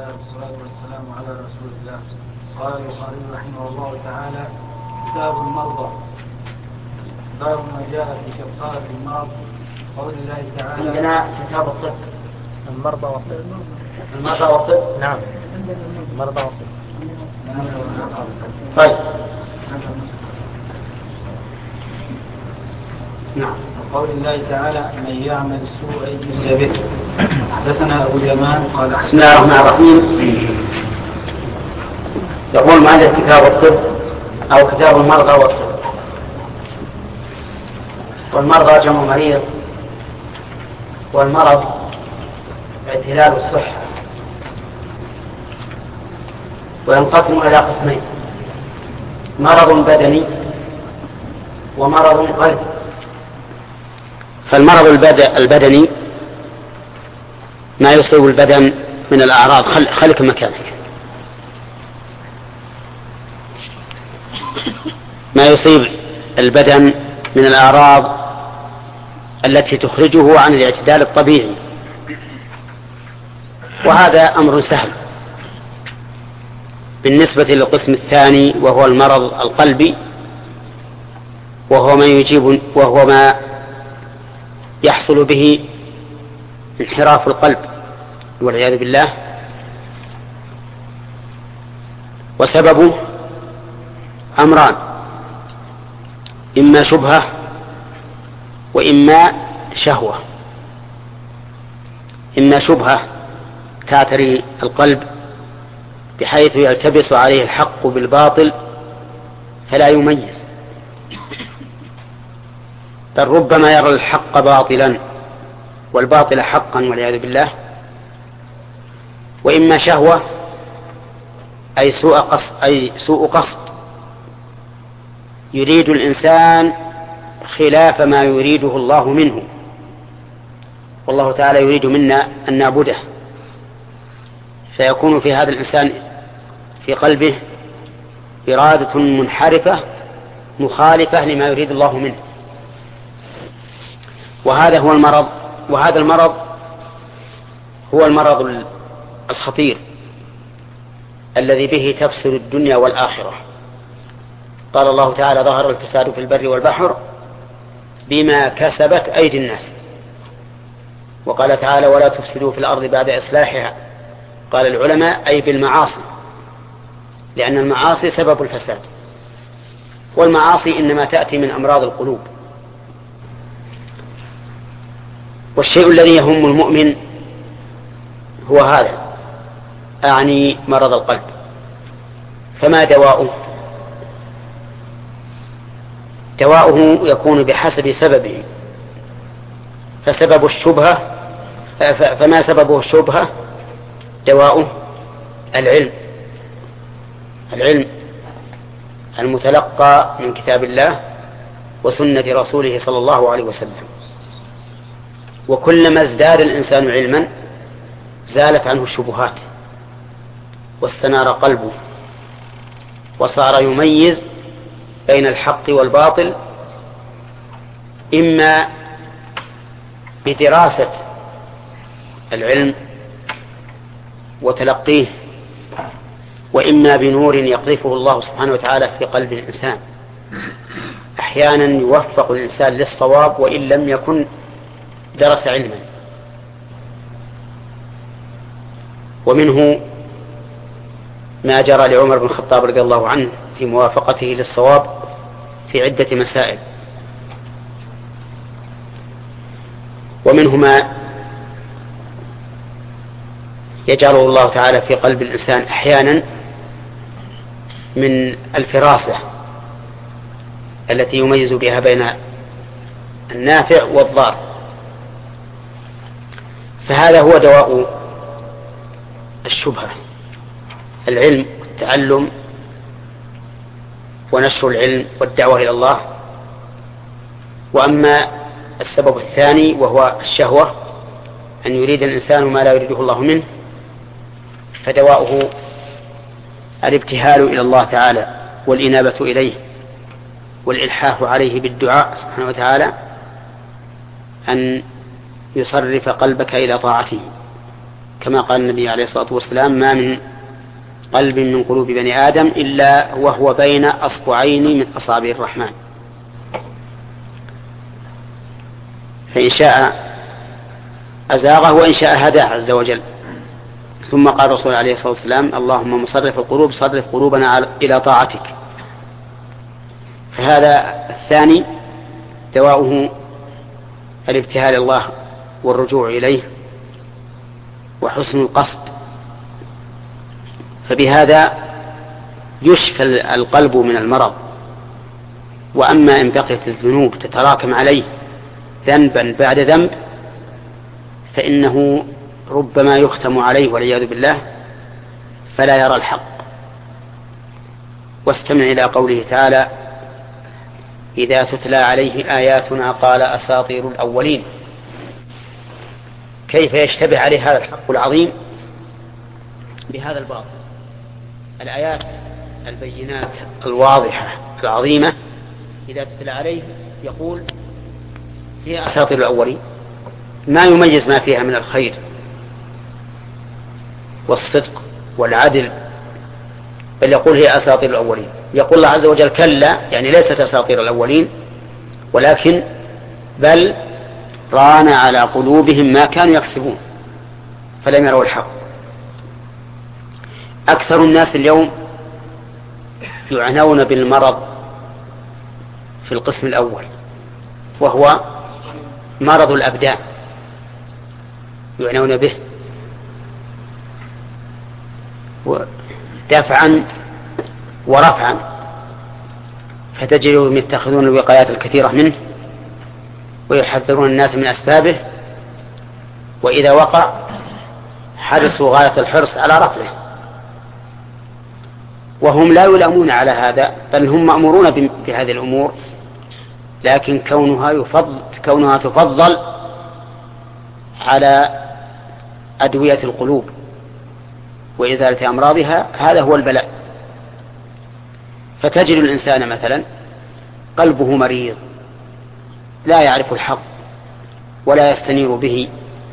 الله والصلاة والسلام على رسول الله. قال البخاري رحمه الله تعالى: كتاب المرضى، باب ما جاء في كفارة المرض. قول الله تعالى: عندنا كتاب الطب، المرضى والطب. المرضى والطب، نعم، المرضى والطب. طيب، نعم. قول الله تعالى: من يعمل السوء يجزى به. حدثنا أبو اليمان قال: بسم الله الرحمن الرحيم. يقول مؤلف كتاب الطب أو كتاب المرضى والطب. والمرضى جمع مريض، والمرض اعتلال الصحة، وينقسم إلى قسمين: مرض بدني ومرض قلبي. فالمرض البدني ما يصيب البدن من الأعراض. خلك مكانك. ما يصيب البدن من الأعراض التي تخرجه عن الاعتدال الطبيعي، وهذا أمر سهل. بالنسبة للقسم الثاني وهو المرض القلبي، وهو ما يحصل به انحراف القلب والعياذ بالله، وسببه أمران: إما شبهة وإما شهوة. إما شبهة تعتري القلب بحيث يلتبس عليه الحق بالباطل فلا يميز، بل ربما يرى الحق باطلا والباطل حقا والعياذ بالله. وإما شهوة أي سوء قصد، يريد الإنسان خلاف ما يريده الله منه، والله تعالى يريد منا أن نعبده، فيكون في هذا الإنسان في قلبه إرادة منحرفة مخالفة لما يريد الله منه. وهذا هو المرض، وهذا المرض هو المرض الخطير الذي به تفسد الدنيا والآخرة. قال الله تعالى: ظهر الفساد في البر والبحر بما كسبت أيدي الناس. وقال تعالى: ولا تفسدوا في الأرض بعد إصلاحها. قال العلماء: أي بالمعاصي، لأن المعاصي سبب الفساد، والمعاصي إنما تأتي من أمراض القلوب. والشيء الذي يهم المؤمن هو هذا، أعني مرض القلب. فما دواؤه؟ دواؤه يكون بحسب سببه. فسبب الشبهة فما سببه الشبهة دواؤه العلم المتلقى من كتاب الله وسنة رسوله صلى الله عليه وسلم. وكلما ازداد الإنسان علما زالت عنه الشبهات واستنار قلبه وصار يميز بين الحق والباطل، إما بدراسة العلم وتلقيه، وإما بنور يقذفه الله سبحانه وتعالى في قلب الإنسان. أحيانا يوفق الإنسان للصواب وإن لم يكن درس علما. ومنه ما جرى لعمر بن الخطاب رضي الله عنه في موافقته للصواب في عدة مسائل. ومنه ما يجعله الله تعالى في قلب الإنسان أحيانا من الفراسة التي يميز بها بين النافع والضار. فهذا هو دواء الشبهة: العلم والتعلم ونشر العلم والدعوة إلى الله. وأما السبب الثاني وهو الشهوة، أن يريد الإنسان ما لا يريده الله منه، فدواؤه الابتهال إلى الله تعالى والإنابة إليه والإلحاح عليه بالدعاء سبحانه وتعالى أن يصرف قلبك إلى طاعته. كما قال النبي عليه الصلاة والسلام: ما من قلب من قلوب بني آدم إلا وهو بين أصبعين من أصابع الرحمن، فإن شاء أزاغه وإن شاء هداه عز وجل. ثم قال الرسول عليه الصلاة والسلام: اللهم مصرف القلوب صرف قلوبنا إلى طاعتك. فهذا الثاني دواؤه الابتهال الله والرجوع إليه وحسن القصد، فبهذا يشفى القلب من المرض. وأما إن بقيت الذنوب تتراكم عليه ذنبا بعد ذنب فإنه ربما يختم عليه والعياذ بالله فلا يرى الحق. واستمع إلى قوله تعالى: إذا تتلى عليه آياتنا قال أساطير الأولين. كيف يشتبه عليه هذا الحق العظيم بهذا الباطل؟ الآيات البينات الواضحة العظيمة إذا تتلى عليه يقول هي أساطير الأولين، ما يميز ما فيها من الخير والصدق والعدل، بل يقول هي أساطير الأولين. يقول الله عز وجل: كلا، يعني ليست أساطير الأولين، ولكن بل ران على قلوبهم ما كانوا يكسبون فلم يروا الحق. أكثر الناس اليوم يعنون بالمرض في القسم الأول، وهو مرض الأبدان، يعنون به دفعا ورفعا، فتجدهم يتخذون الوقايات الكثيرة منه ويحذرون الناس من أسبابه، وإذا وقع حرصوا غاية الحرص على رفعه، وهم لا يلامون على هذا، بل هم مأمورون بهذه الأمور، لكن كونها تفضل على أدوية القلوب وإزالة أمراضها، هذا هو البلاء. فتجد الإنسان مثلا قلبه مريض لا يعرف الحق ولا يستنير به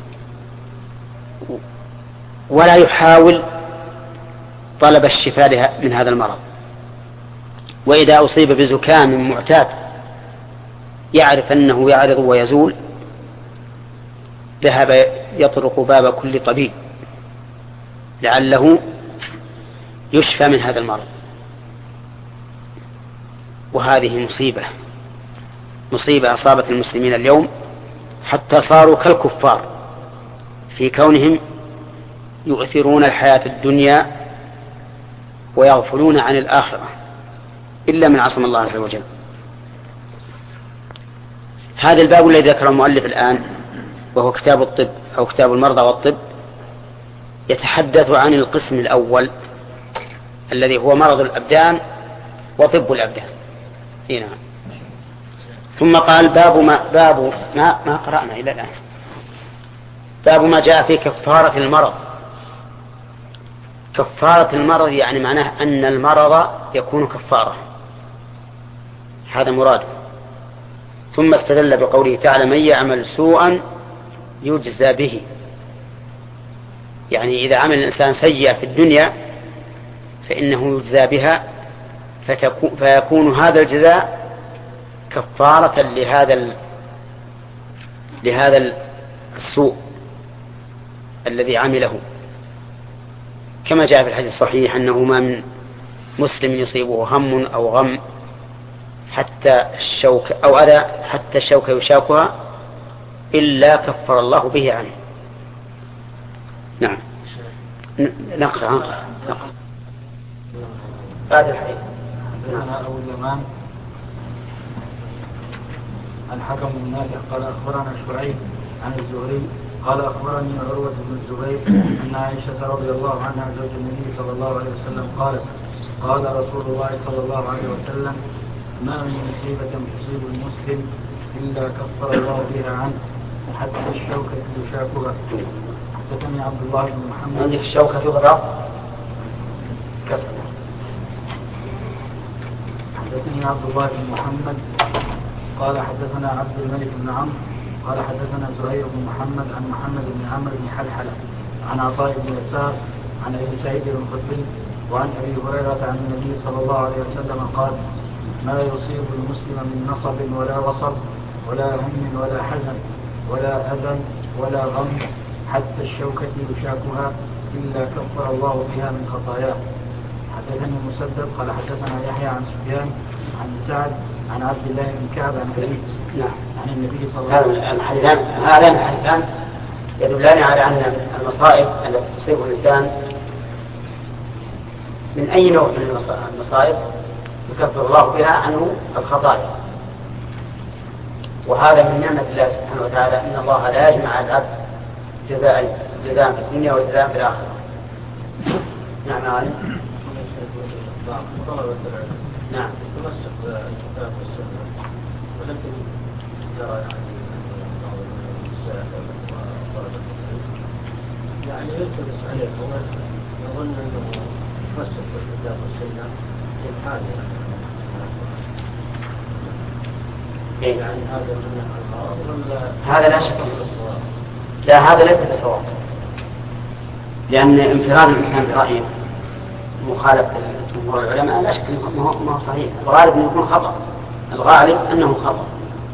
ولا يحاول طلب الشفاء من هذا المرض، وإذا أصيب بزكام معتاد يعرف أنه يعرض ويزول ذهب يطرق باب كل طبيب لعله يشفى من هذا المرض. وهذه مصيبة أصابت المسلمين اليوم، حتى صاروا كالكفار في كونهم يؤثرون الحياة الدنيا ويغفلون عن الآخرة إلا من عصم الله عز وجل. هذا الباب الذي ذكر المؤلف الآن وهو كتاب الطب أو كتاب المرضى والطب يتحدث عن القسم الأول الذي هو مرض الأبدان وطب الأبدان. نعم. ثم قال باب ما قرأنا إلى الآن، باب ما جاء في كفارة المرض. كفارة المرض يعني معناه أن المرض يكون كفارة، هذا مراده. ثم استدل بقوله تعالى: من يعمل سوءا يجزى به، يعني إذا عمل الإنسان سيئة في الدنيا فإنه يجزى بها، فيكون هذا الجزاء كفارة لهذا السوء الذي عمله، كما جاء في الحديث الصحيح أنه ما من مسلم يصيبه هم أو غم حتى الشوك أو أذى حتى الشوك يشاكها إلا كفر الله به عنه. نعم. نقرأ هذا الحديث. أبو اليمان الحكم بن نافع قال أخبرنا شعيب عن الزهري قال أخبرني عروة بن الزبير أن عائشة رضي الله عنها زوج النبي صلى الله عليه وسلم قالت: قال رسول الله صلى الله عليه وسلم: ما من مصيبة تصيب المسلم إلا كفر الله بها عنه حتى الشوكة يشاكها. حدثني عبد الله بن محمد. عندك الشوكة تغرى كسر. حدثني عبد الله بن محمد قال حدثنا عبد الملك بن عمرو قال حدثنا زهير بن محمد عن محمد بن عمرو بن حلحلة عن عطاء بن يسار عن ابي سعيد الخدري وعن ابي هريره عن النبي صلى الله عليه وسلم قال: ما يصيب المسلم من نصب ولا وصب ولا هم ولا حزن ولا أذى ولا غم حتى الشوكة يشاكها إلا كفر الله بها من خطاياه. حدثني مسدد قال حدثنا يحيى عن سفيان عن سعد عن عبد الله بن كعب عن أبي عن النبي صلى الله عليه وسلم. هذان الحديثان يدلان على أن المصائب التي تصيب الإنسان من أي نوع من المصائب يكفر الله بها عنه الخطايا. وهذا من نعمة الله سبحانه وتعالى، إن الله لا يجمع العبد جزاء في الدنيا وجزاء في الآخرة. نعم عالم. نعم. تمسك بالكتاب والسنة، ولكن جرى يعني يلتبس عليه يظن أنه تمسك بالكتاب والسنة في حال يعني هذا من هذا لا شك لا، هذا ليس بصواب، لأن انفراد الإنسان برأيه مخالف جمهور العلماء لا شك أنه ما هو صحيح. الغالب أنه يكون خطأ، الغالب أنه خطأ.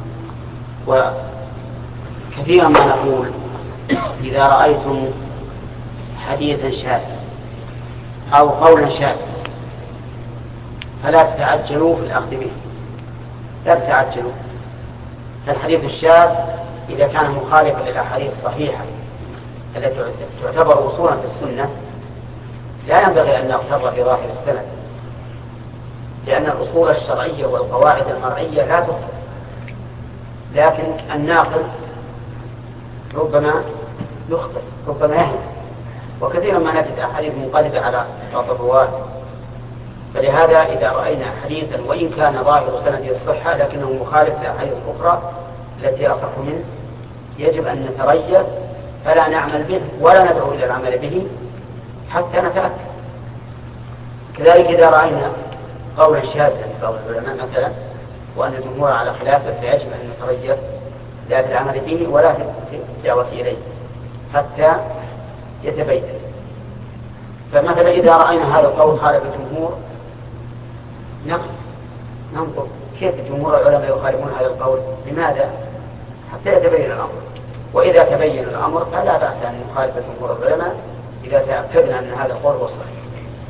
وكثيرا ما نقول إذا رأيتم حديثا شاذا أو قولا شاذا فلا تتعجلوا في الأخذ به، لا تتعجلوا. فالحديث الشاذ إذا كان مخالفا للأحاديث الصحيحة التي تعتبر وصولا في السنة لا ينبغي أن نغتر بظاهر السند، لأن الأصول الشرعية والقواعد المرعية لا تغتر، لكن الناقل ربما يخطئ ربما يهلك، وكثيرا ما نجد أحاديث منقلبة على بعض الرواة. فلهذا إذا رأينا حديثا وإن كان ظاهر سنده الصحة لكنه مخالف لأحاديث أخرى التي أصح منه يجب أن نتريث فلا نعمل به ولا ندعو إلى العمل به حتى نتأكد. كذلك إذا رأينا قولا شاذا لبعض العلماء مثلا وأن الجمهور على خلافه فيجب أن نتريث لا في العمل به ولا في الدعوة إليه حتى يتبين. فمثلا إذا رأينا هذا القول خالف الجمهور ننظر كيف جمهور العلماء يخالفون هذا القول، لماذا؟ حتى يتبين الأمر. وإذا تبين الأمر فلا بأس أن نخالف جمهور العلماء إذا تأكدنا أن هذا القول هو الصحيح.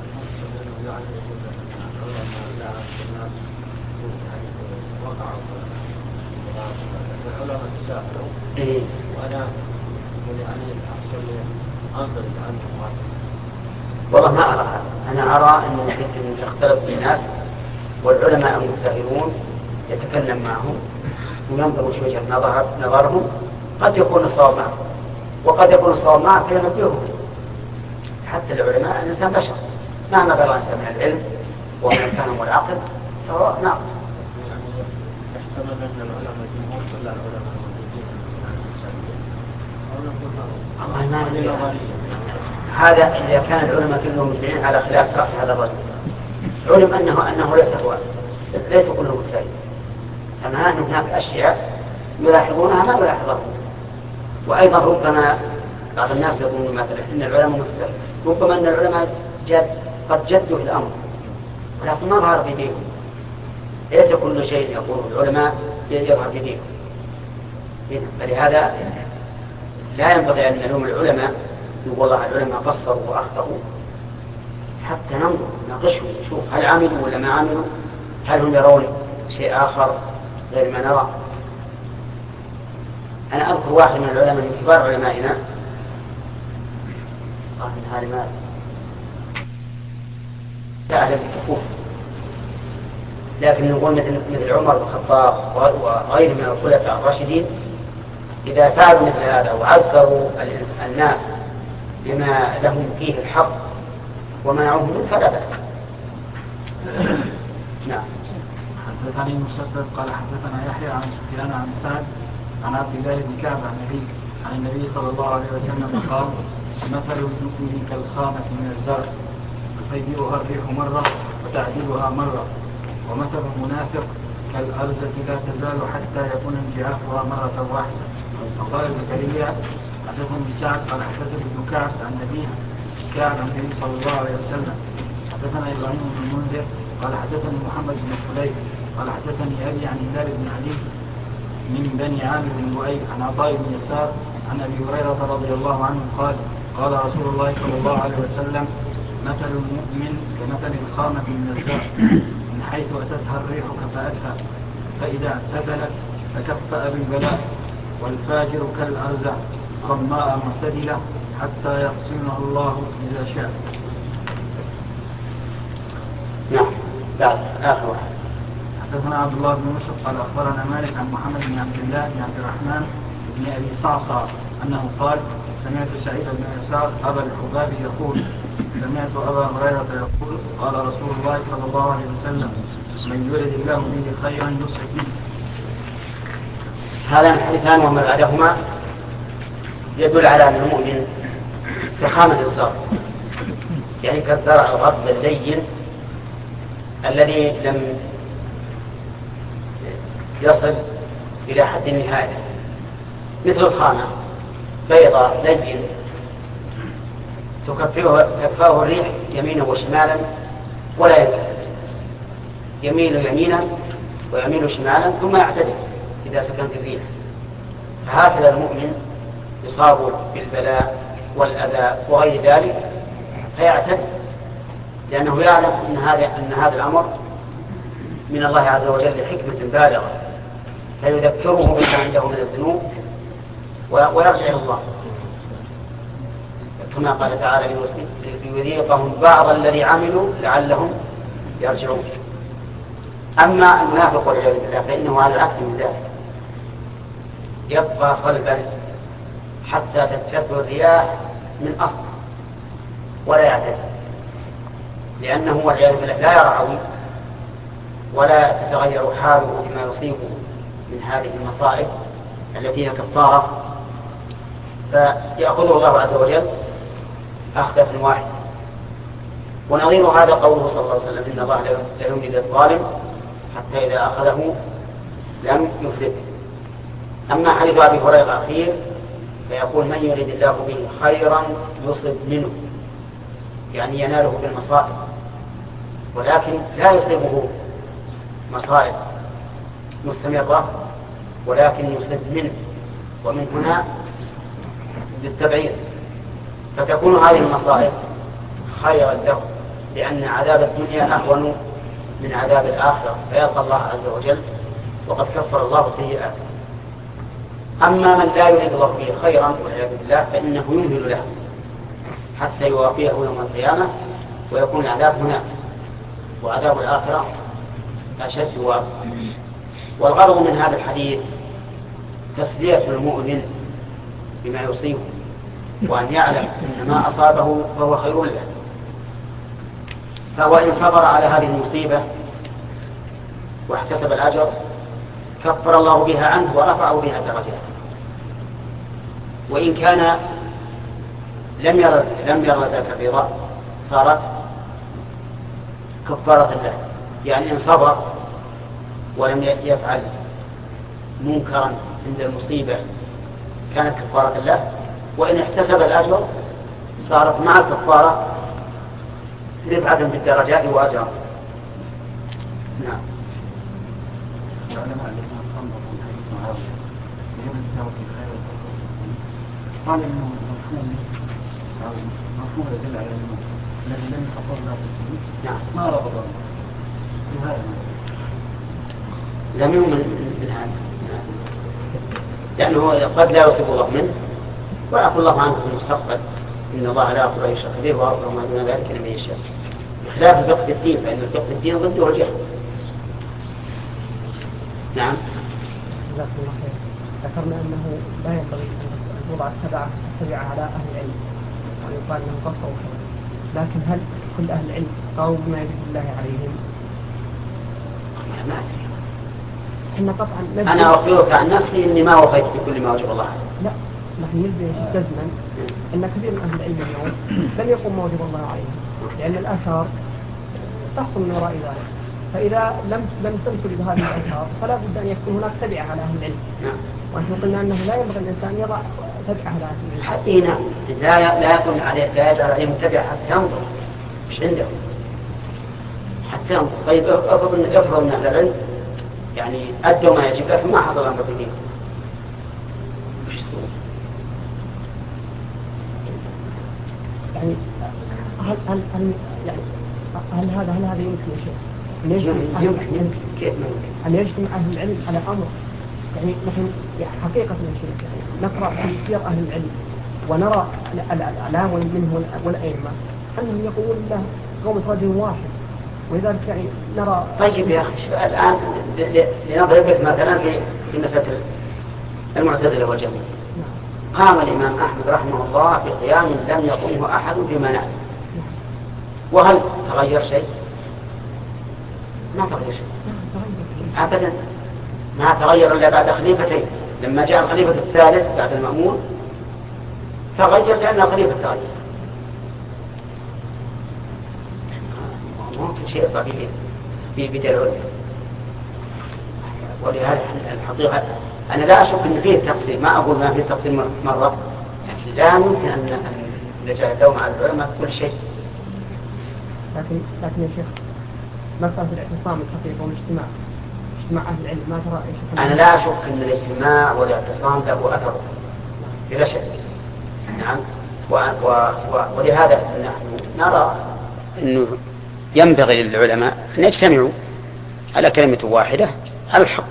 والله ما أرى هذا. أنا أرى أنه يختلف الناس والعلماء المجتهدون يتكلم معهم وينظر وش وجهة نظرهم، قد يكون الصواب معه وقد يكون الصواب معه فينبههم. حتى العلماء الإنسان بشر مهما بلغ الإنسان من العلم ومن الفهم والعقل فهو ناقص. يحتمل أن العلماء جمهور كل العلماء موجودين. هذا إذا كان العلماء كلهم مجمعين على خلاف رأي هذا الرجل علم أنه ليس كله مجتهد، أما أن هناك أشياء يلاحظونها ما يلاحظونها. وأيضا ربما بعض الناس يظنون مثلا أن العلماء مجتهد، ربما أن العلماء قد جدوا في الأمر ولكن ما ظهر في دينهم. ليس كل شيء يقوله العلماء يظهر في دينهم. فلهذا لا ينبغي أن نلوم العلماء والله العلماء قصروا وأخطأوا، حتى ننظر ناقشهم نشوف هل عملوا ولا ما عملوا، هل هم يرون شيء آخر غير ما نرى. أنا أذكر واحد من العلماء من كبار علمائنا قال من هذا المال سأل الكفوف، لكن نقول مثل عمر بن الخطاب وغيره من الخلفاء الراشدين إذا فعلوا مثل هذا وعزروا الناس بما لهم فيه الحق ومنعوهم منه فلا بأس. نعم. حدثني مسدد قال حدثنا يحيى عن سفيان عن سعد عن عبد الله بن كعب عن النبي صلى الله عليه وسلم قال: مثل المؤمن كالخامة من الزرع تطيبها الريح مرة وتعدلها مرة، ومثل المنافق كالأرزة لا تزال حتى يكون انجعافها مرة واحدة. وقال زكريا: حدثني سعد قال حدثني ابن كعب عن نبيه كعب عن النبي صلى الله عليه وسلم. حدثنا ابراهيم بن المنذر قال حدثني محمد بن فليح قال حدثني ابي عن هلال بن علي من بني عامر بن لؤي عن عطاء بن يسار عن ابي هريره رضي الله عنه قال قال رسول الله صلى الله عليه وسلم مثل المؤمن كمثل الخامة من الزرع من حيث أتتها الريح كفأتها فإذا اعتدلت فكفأ بالبلاء والفاجر كالأرزع صماء معتدلة حتى يقسمها الله إذا شاء. نعم. بعد آخر واحد. حدثنا عبد الله بن يوسف قال أخبرنا مالك عن محمد بن عبد الله بن عبد الرحمن بن أبي صعصع أنه قال سمعت سعيد بن يسار أبا الحباب يقول سمعت أبا هريرة يقول قال رسول الله صلى الله عليه وسلم من يرد الله به خيرا يصلح به. هذان الحديثان وما بعدهما يدل على أن المؤمن كخامة الزرع، يعني كالزرع الغض اللين الذي لم يصل إلى حد النهاية، مثل الخامة بيضاء لين تكفاه الريح يمينا وشمالا ولا ينكسر، يميل يمينا ويميل شمالا ثم يعتدل إذا سكنت الريح. فهكذا المؤمن يصاب بالبلاء والأذى وغير ذلك فيعتدل، لأنه يعلم أن هذا الأمر من الله عز وجل لحكمة بالغة، فيذكره بما عنده من الذنوب ويرجع إلى الله، كما قال تعالى ليذيقهم بعض الذي عملوا لعلهم يرجعون. أما المنافق والعياذ بالله فإنه على العكس من ذلك، يبقى صلبا حتى تتفر الرياح من أصل ولا يعتدل، لأنه والعياذ بالله لا يرعوي ولا تتغير حاله بما يصيبه من هذه المصائب التي هي كفارة، فيأخذه الله عز وجل أخذة واحد. ونظير هذا قوله صلى الله عليه وسلم إن الله لا يمهل الظالم حتى إذا أخذه لم يفلت. أما حديث أبي هريرة الأخير فيقول من يريد الله به خيرا يصب منه، يعني يناله بالمصائب، ولكن لا يصيبه مصائب مستمرة ولكن يصب منه، ومن هنا بالتبعير، فتكون هذه المصائب خيرا له لأن عذاب الدنيا أهون من عذاب الآخرة، فيلقى الله عز وجل وقد كفر الله سيئاته. أما من لا يريد الله به خيرا والعياذ بالله فإنه يمهل له حتى يوافيه يوم القيامة ويكون العذاب هناك، وعذاب الآخرة أشد وأبقى. والغرض من هذا الحديث تسلية المؤمن بما يصيبه، وأن يعلم أن ما أصابه فهو خير له، فهو إن صبر على هذه المصيبة واحتسب الأجر كفر الله بها عنه ورفعه بها درجات. وإن كان لم يرى ذاك الرضا صارت كفارة له، يعني إن صبر ولم يفعل منكرا عند المصيبة كانت كفارة له، وإن احتسب الأجر صارت مع الكفارة رفعة بالدرجات وأجرا. نعم. قال إنه مفهوم يدل على أنه الذي لم يخفر له نعم ما رفض لهذا لم يؤمن من هذا، لأنه قد لا يصيب الله منه ويعفو الله عنه في المستقبل، إن الله لا يغفر أن يشرك به ويغفر ما دون ذلك لمن يشاء، بخلاف الفقه في الدين، فإن الفقه في الدين ضده الجهل. نعم. جزاكم الله خير. ذكرنا أنه لا ينبغي أن توضع التبعة على أهل العلم، يعني يقال أنهم قصروا خير، لكن هل كل أهل العلم قالوا بما يجب الله عليهم؟ ما أدري. أنا أخبرك عن نفسي إني ما وفيت بكل ما وجب الله عليه. لا، نحن نلزم جزما أن كثير من أهل العلم اليوم لم يقوم ما وجب الله عليهم، لأن الآثار تحصل من وراء ذلك، فإذا لم تمثل بهذه الألفاظ فلا بد أن يكون هناك تبعة على أهل العلم. نعم. ونحن قلنا أنه لا ينبغي الإنسان يضع تبعة على أهل العلم. حتى نعم لا يكون عليه لا يدار عليه متبع حتى ينظر مش عنده حتى ينظر. طيب افرض ان اهل العلم يعني ادوا ما يجب لكن ما حصل امر بدين وش يسوي؟ يعني هل هذا يمكن يا شيخ؟ يمكن كيف ممكن؟ أن يجتمع أهل العلم على أمر يعني نحن حقيقة يا شيخ يعني نقرأ في سير أهل العلم ونرى الأعلام منهم والأئمة أنهم يقولون له قوم رجل واحد ولذلك يعني نرى. طيب يا أخي الآن لنضرب لك مثلا في مسألة المعتزلة والجميع. قام الإمام أحمد رحمه الله بقيام لم يقومه أحد بما نعلم. وهل تغير شيء؟ ما تغير شيء أبدا. ما تغير إلا بعد خليفتين. لما جاء الخليفة الثالث بعد المأمون تغير لأن الخليفة تغير. ممكن شيء طبيعي في بدء العلم. ولهذا الحقيقة أنا لا أشك أن فيه تفصيل. ما أقول ما فيه تفصيل مرة لكن لا يمكن أن نجعل اللوم على العلماء كل شيء. لكن يا شيخ مسألة الاعتصام الحقيقة والاجتماع أهل العلم ما ترى إيش؟ أنا لا أشك أن الاجتماع والاعتصام له أثر بلا شك. نعم. ولهذا نحن نرى أنه ينبغي للعلماء أن يجتمعوا على كلمة واحدة على الحق.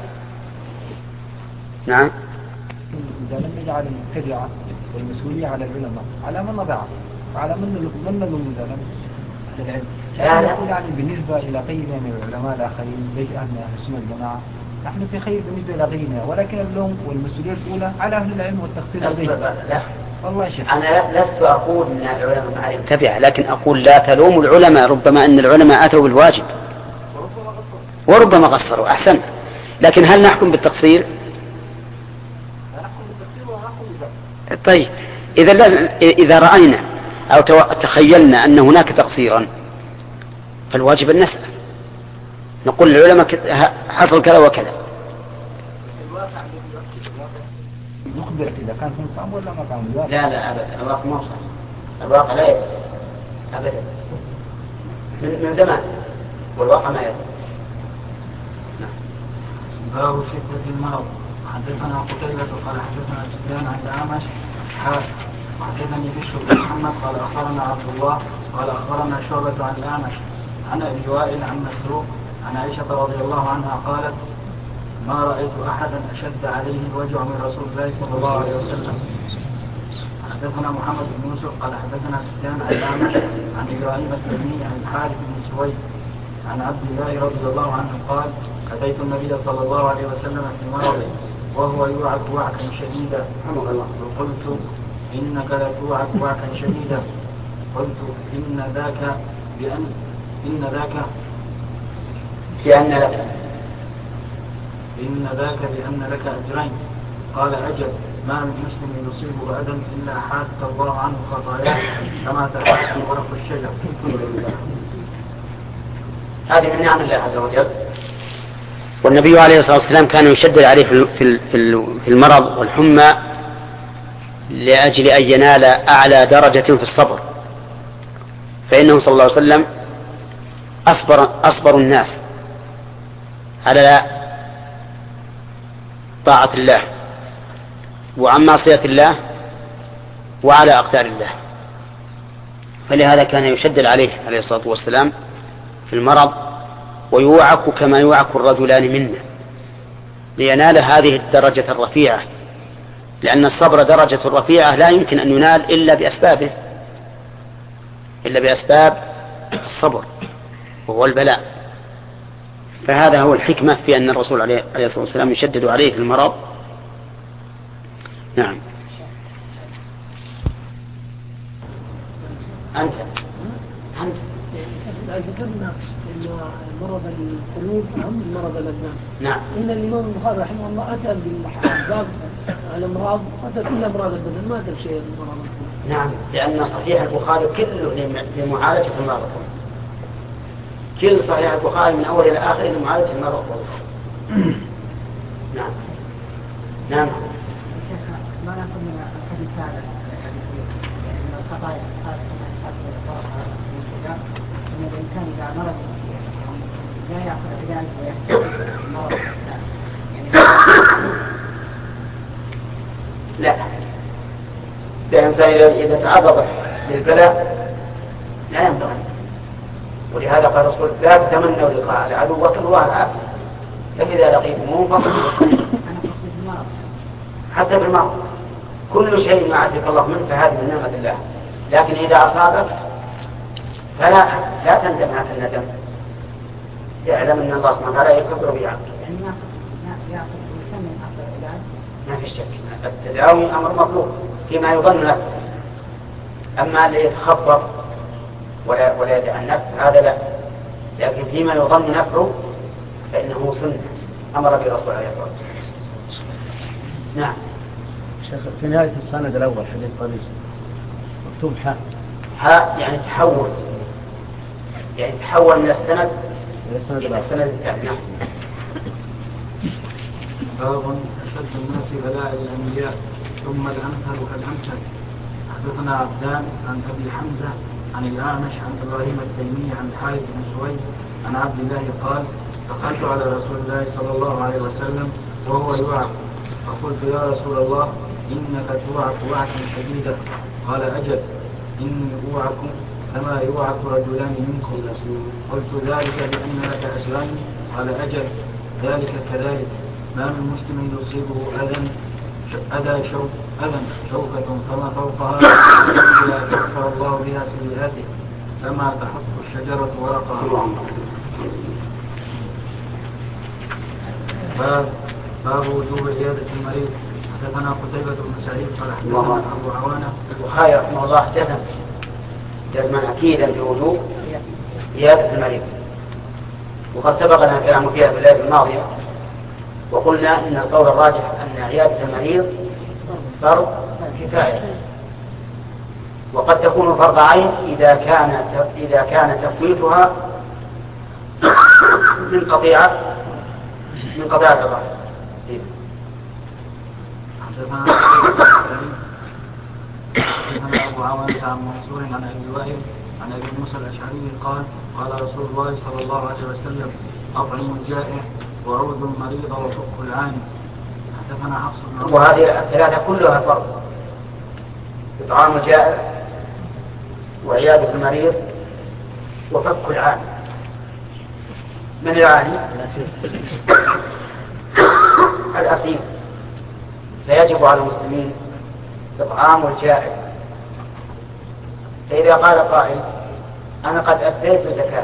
نعم. إذا لم يجعل المبتدعة والمسؤولية على العلماء على من نضعه وعلى من نلوم ذلك العلم. لا يعني بالنسبة إلى غيرنا من العلماء الآخرين ليس أهل السنة والجماعة نحن في خير بالنسبة إلى غيرنا ولكن اللوم والمسؤولية الأولى على أهل العلم والتخصيص. لا والله يا شيخ أنا لست أقول أن العلماء عليهم تبعة لكن أقول لا تلوم العلماء. ربما أن العلماء أتوا بالواجب وربما قصروا. أحسن. لكن هل نحكم بالتقصير؟ طيب إذا رأينا أو تخيلنا أن هناك تقصيرا فالواجب أن نسأل نقول للعلماء حصل كذا وكذا. نخبرك إذا كان صعب ولا ما كان. لا أبدا الواقع ما صار. الواقع لا يدري أبدا من زمان والواقع ما يدري. باب شدة المرض. حدثنا قتيبة قال حدثنا سفيان عن الأعمش حدثني بشر بن محمد قال أخبرنا عبد الله قال أخبرنا شعبة عن الأعمش عن أبي وائل عن مسروق عن عائشة رضي الله عنها قالت ما رأيت أحدا أشد عليه الوجع من رسول الله صلى الله عليه وسلم. حدثنا محمد بن يوسف قال حدثنا سفيان عن الأعمش عن إبراهيم التيمي عن الحارث بن سويد عن عبد الله رضي الله عنه قال أتيت النبي صلى الله عليه وسلم في مرضه وهو يوعك وعكا شديدا وقلت إنك لتوعك وعكا شديدا قلت إن ذاك بأن لك أجرين. قال أجل ما من مسلم يصيب أذى إلا حات الله عنه خطاياه كما تحات ورق الشجر. هذه من نعم الله عز وجل. والنبي عليه الصلاة والسلام كان يشدد عليه في المرض والحمى لأجل أن ينال أعلى درجة في الصبر. فإنه صلى الله عليه وسلم أصبر الناس على طاعة الله وعن معصية الله وعلى أقدار الله. فلهذا كان يشدد عليه الصلاة والسلام في المرض ويوعك كما يوعك الرجلان منا لينال هذه الدرجة الرفيعة. لأن الصبر درجة رفيعة لا يمكن أن ينال إلا بأسباب الصبر وهو البلاء. فهذا هو الحكمة في أن الرسول عليه الصلاة والسلام يشدد عليه في المرض. نعم. أنت ذكرنا أن مرض القلوب أهم مرض الأبدان. نعم. إن الإمام البخاري رحمه الله أتى بالباب الأمراض أتى كل أمراض البدن ما أتى شيء من مرض القلوب. نعم لأن صحيح البخاري كله لمعالجة المرض كل صحيح البخاري من أول إلى آخر إنه معالجة المرض. نعم نعم. ما نأخذ من الحديث هذا أن الخطايا أن الإنسان إذا مرض لا يأخذ بذلك ويحتاج المرض لا، الإنسان إذا تعرض للبلاء لا ينبغي. ولهذا قال الرسول لا تتمنوا لقاء العدو وصل الله العافية، فإذا لقيتموه فاصبروا. حتى في المرض كل شيء يعافيك الله منه فهذه من نعمة الله، لكن إذا أصابك لا تندم هذا الندم، اعلم أن الله سبحانه وتعالى يكبر بعقلك. ما في شك التداوي أمر مطلوب فيما يظن له، أما اللي يتخبط ولا يدعي النفس هذا لا، لكن فيما يظن نفعه فإنه سنة أمر به الرسول عليه الصلاة والسلام. نعم. شيخ في نهاية السند الأول حديث طريق مكتوب حاء يعني تحول من السند إلى السند الثاني. باب أشد الناس بلاء الأنبياء ثم الأمثل فالأمثل. حدثنا عبدان عن أبي حمزة عن الأعمش عن إبراهيم التيمي عن حارث بن سويد عن عبد الله قال دخلت على رسول الله صلى الله عليه وسلم وهو يوعك فقلت يا رسول الله إنك توعك وعكا شديدا. قال أجل إني أوعك كما يوعك رجلان منكم. قلت ذلك بأن لك أجرين. قال أجل ذلك كذلك. ما من مسلم يصيبه أذى شوكة فما فوقها إلا كفر الله بها سيئاته كما تحط الشجرة ورقها. باب وجوب عيادة المريض. حدثنا قتيبة بن سعيد قال حدثنا أبو عوانة. البخاري رحمه الله جزما أكيدا بوجوب عيادة المريض، وقد سبقنا الكلام فيها في الليلة الماضية وقلنا إن القول الراجح أن عيادة المريض فرض كفاية، وقد تكون فرض عين إذا كان تفويتها من قطيعة الرحم. حدثنا أبو عوانة عن منصور عن أبي وائل عن أبي موسى الأشعري قال قال رسول الله صلى الله عليه وسلم أطعم الجائع وعود المريض وفك العاني. حدثنا حفص بن وهذه الثلاثة كلها فرض: إطعام الجائع وعيادة المريض وفك العاني. من العاني؟ الأسير. فيجب على المسلمين إطعام الجائع. فإذا قال قائل أنا قد أديت زكاة،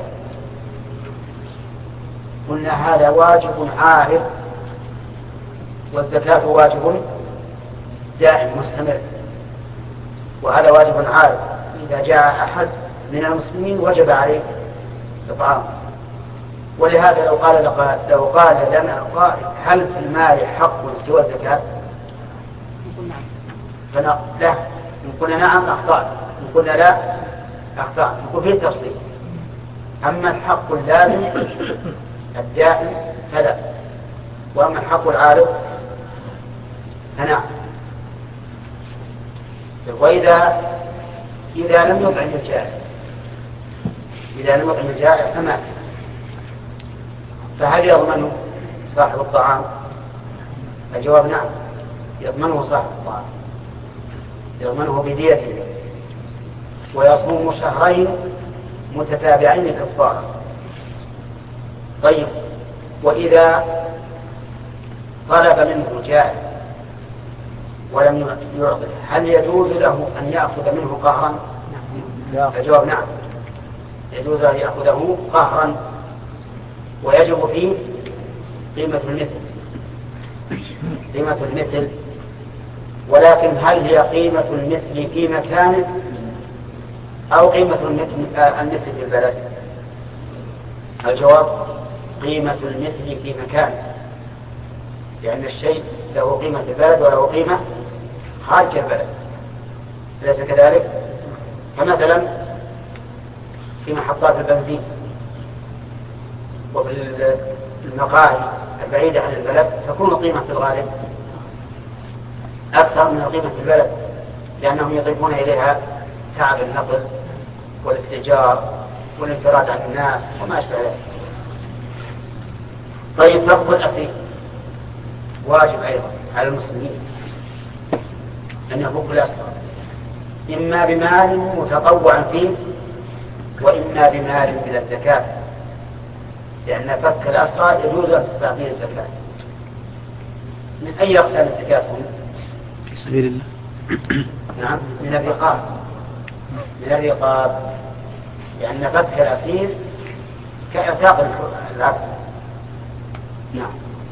قلنا هذا واجب عارض، والزكاة واجب دائم مستمر، وهذا واجب عارض. إذا جاء أحد من المسلمين وجب عليه إطعامه. ولهذا لو قال لنا قائل هل في المال حق سوى الزكاة؟ لا. إن قلنا نعم أخطأنا، إن قلنا لا أخطأنا، نقول فيه تفصيل. أما الحق اللازم الدائم فلا، وأما الحق العارض فنعم. وإذا لم يطعم الجائع فمات، فهل يضمنه صاحب الطعام؟ الجواب نعم، يضمنه صاحب الطعام، يضمنه بديته، ويصوم شهرين متتابعين كفارا. طيب، وإذا طلب منه جائع ولم يعطه هل يجوز له أن يأخذ منه قهرا؟ الجواب نعم، يجوز أن يأخذه قهرا، ويجب فيه قيمة المثل. ولكن هل هي قيمة المثل في مكانه أو قيمة المثل في البلد؟ الجواب قيمة المثل في مكانه، لأن الشيء له قيمة في البلد وله قيمة خارج البلد، أليس كذلك؟ فمثلا في محطات البنزين وفي المقاهي البعيدة عن البلد تكون القيمة في الغالب أكثر من القيمة في البلد، لأنهم يضيفون إليها تعب النقل والاستئجار والانفراد عن الناس وما أشبه ذلك. طيب، فقد الأسير واجب أيضا على المسلمين أن يفك الأسرى، إما بمال متطوع فيه وإما بمال بلا الزكاة، لأن فك الأسرى يجوز أن تستعطيه الزكاة. من أي أقسام الزكاة هم؟ في سبيل الله. نعم، من الرقاب، من الرقاب، لأن فك الأسير كإعتاق العبد. نعم.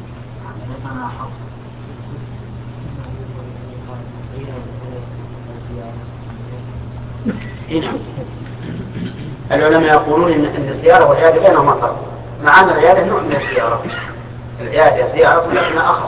نعم. العلماء يقولون إن الزيارة والعيادة بينهما فرق، مع أن العيادة نوع من الزيارة، العيادة زيارة ولكنها أخص.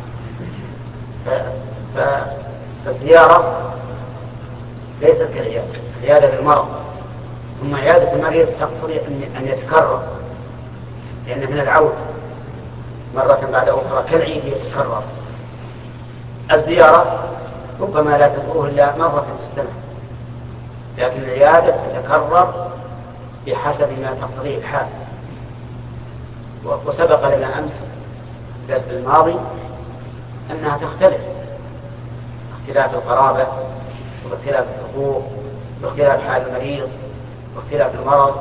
فالزيارة ليست كالعيادة، عيادة للمرض، ثم عيادة المريض تقتضي أن يتكرر، لأن من العود مرة بعد أخرى كالعيد يتكرر. الزيارة ربما لا تزوره إلا مرة في السنة، لكن العيادة تتكرر بحسب ما تقتضيه الحال. وسبق لنا أمس في الدرس الماضي أنها تختلف، اختلاف القرابة واختلاف الحقوق واختلاف حال المريض واختلاف المرض.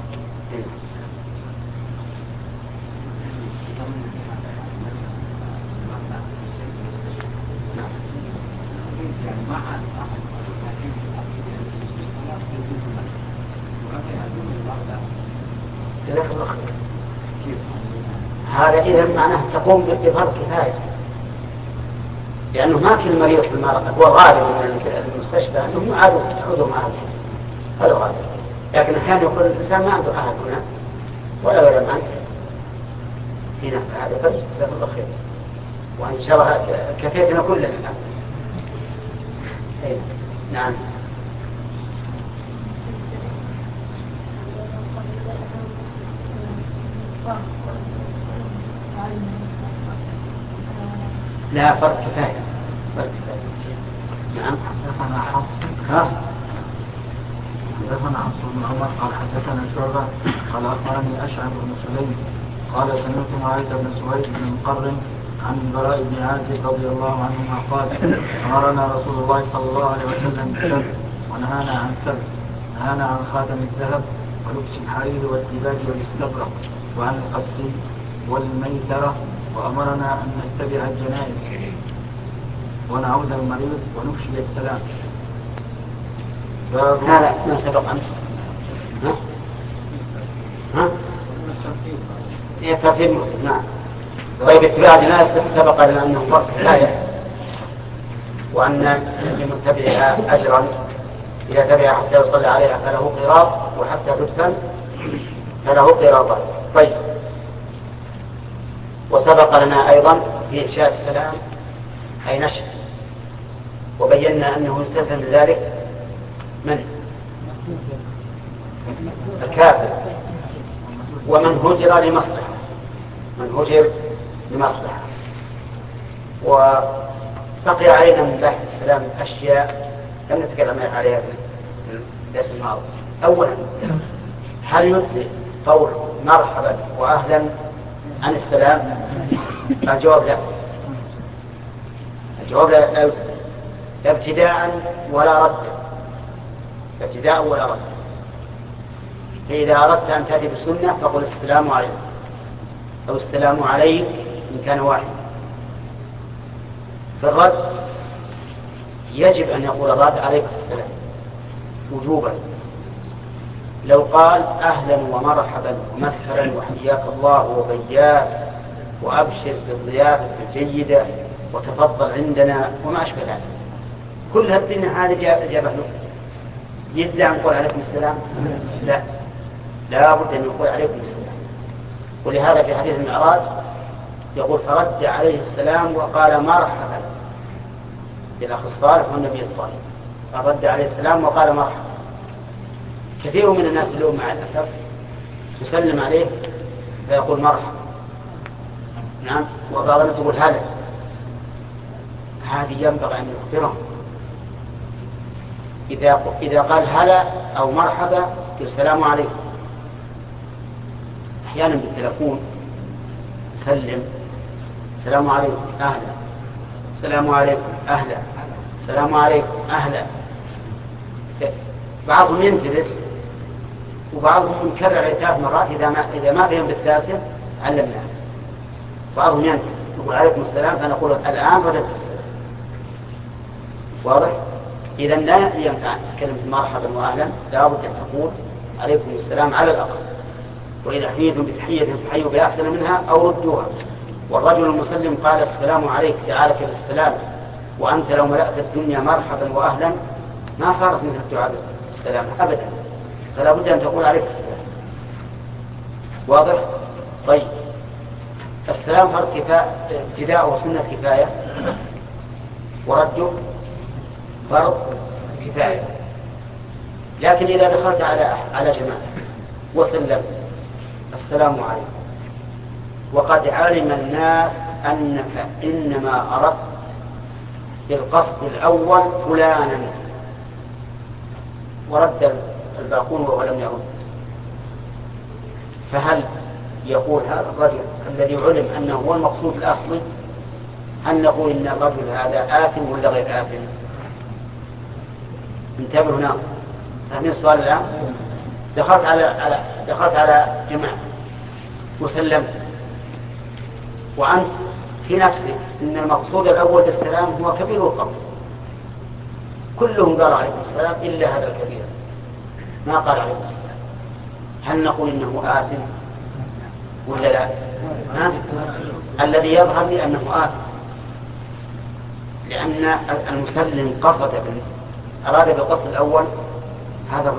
هذا إذا معناه تقوم بفرض كفاية، لأنه ما كل مريض في المرض، هو غالب من المستشفى أنهم يعودوا معهم، هذا غالب. لكن أحيانا يقول الإنسان ما عنده أحد هنا ولا يعلم عنه هنا، هذا فرق. جزاك الله خير، وإن شاء الله كفيتنا كلنا الآن. نعم. لا، فرق كفاية، فرق كفاية. نعم. حدثنا حفص بن عمر قال حدثنا شعبة قال أخبرني أشعب بن سليم قال سمعت معاذ بن سويد بن مقرن عن البراء بن عازب رضي الله عنهما قال أمرنا رسول الله صلى الله عليه وسلم بالسبت ونهانا عن سبت، نهانا عن خاتم الذهب ولبس الحرير والديباج والاستبرق وعن القسي والميترة، وأمرنا أن نتبع الجنائز ونعود المريض ونفشي السلام. هذا ما سبق أمس. ها؟ هي ترتيب. نعم. طيب، اتباع الجنائز سبق لنا أنه فرق كفاية، وأن لمتبعها أجرا إذا تبع حتى يصلي عليها فله قراط، وحتى تدفن فله قراطان. طيب، وسبق لنا أيضا في إنشاء السلام أي نشر، وبينا أنه يستلزم ذلك من؟ الكافر، ومن هجر لمصلحة، من هجر لمصلحة. وبقي علينا من بحث السلام أشياء لم نتكلم عليها في الدرس الماضي. أولا، هل يجزئ قول مرحبا وأهلا عن السلام؟ الجواب لا، الجواب لا يجزئ ابتداء ولا رد، ابتداء ولا رد. فإذا أردت أن تأتي بالسنة فقل السلام عليكم أو السلام عليك إن كان واحد. في الرد يجب أن يقول الرد عليك السلام وجوبا. لو قال أهلا ومرحبا ومسهلا وحياك الله وبياك وأبشر بالضيافة الجيدة وتفضل عندنا وما أشبه ذلك، كل هالدنيا هذا جابه له، يدعي أن يقول عليكم السلام؟ لا، لا بد أن يقول عليكم السلام. ولهذا في حديث المعراج يقول فرد عليه السلام وقال مرحبا بالأخ الصالح والنبي الصالح، فرد عليه السلام وقال مرحبا. كثير من الناس اليوم مع الأسف يسلم عليه فيقول مرحبا. نعم. وبعض الناس يقول هلا. هذه ينبغي أن يخبرهم. إذا قال هلا أو مرحبا السلام عليكم. أحيانا بالتلفون سلم السلام عليكم أهلا، السلام عليكم أهلا، السلام عليكم أهلا. بعضهم ينتبه وبعضهم يكرر 3 مرات إذا ما فهم بالثالثة علمناه. بعضهم ينتبه يقول عليكم السلام فنقول الآن ردت السلام. واضح؟ إذا لا ينفع كلمة مرحبا وأهلا، لا بد أن تقول عليكم السلام على الأقل، وإذا حييتم بتحية فحيوا بأحسن منها أو ردوها. والرجل المسلم قال السلام عليك تعالك بالسلام، وأنت لو ملأت الدنيا مرحبا وأهلا ما صارت مثل الدعاء بالسلام أبدا، فلا بد أن تقول عليك السلام. واضح؟ طيب السلام فرض كفاية، ابتداء سنة كفاية، ورده فرض كفاية. لكن إذا دخلت على جماعة وسلمت السلام عليكم وقد علم الناس أنك إنما أردت بالقصد الأول فلانا، ورد الباقون ولم يرد، فهل يقول هذا الرجل الذي علم أنه هو المقصود الأصلي، هل نقول إن الرجل هذا آثم ولا غير آثم؟ انتبهوا هنا، فهمين السؤال الآن؟ دخلت على جماعة وسلمت، وأنت في نفسك إن المقصود الأول بالسلام هو كبير القوم، كلهم قال عليكم السلام إلا هذا الكبير ما قال عليكم السلام، هل نقول إنه آثم ولا لا؟ الذي يظهر لي أنه آثم، لأن المسلم قصد أراد بالقصد الأول هذا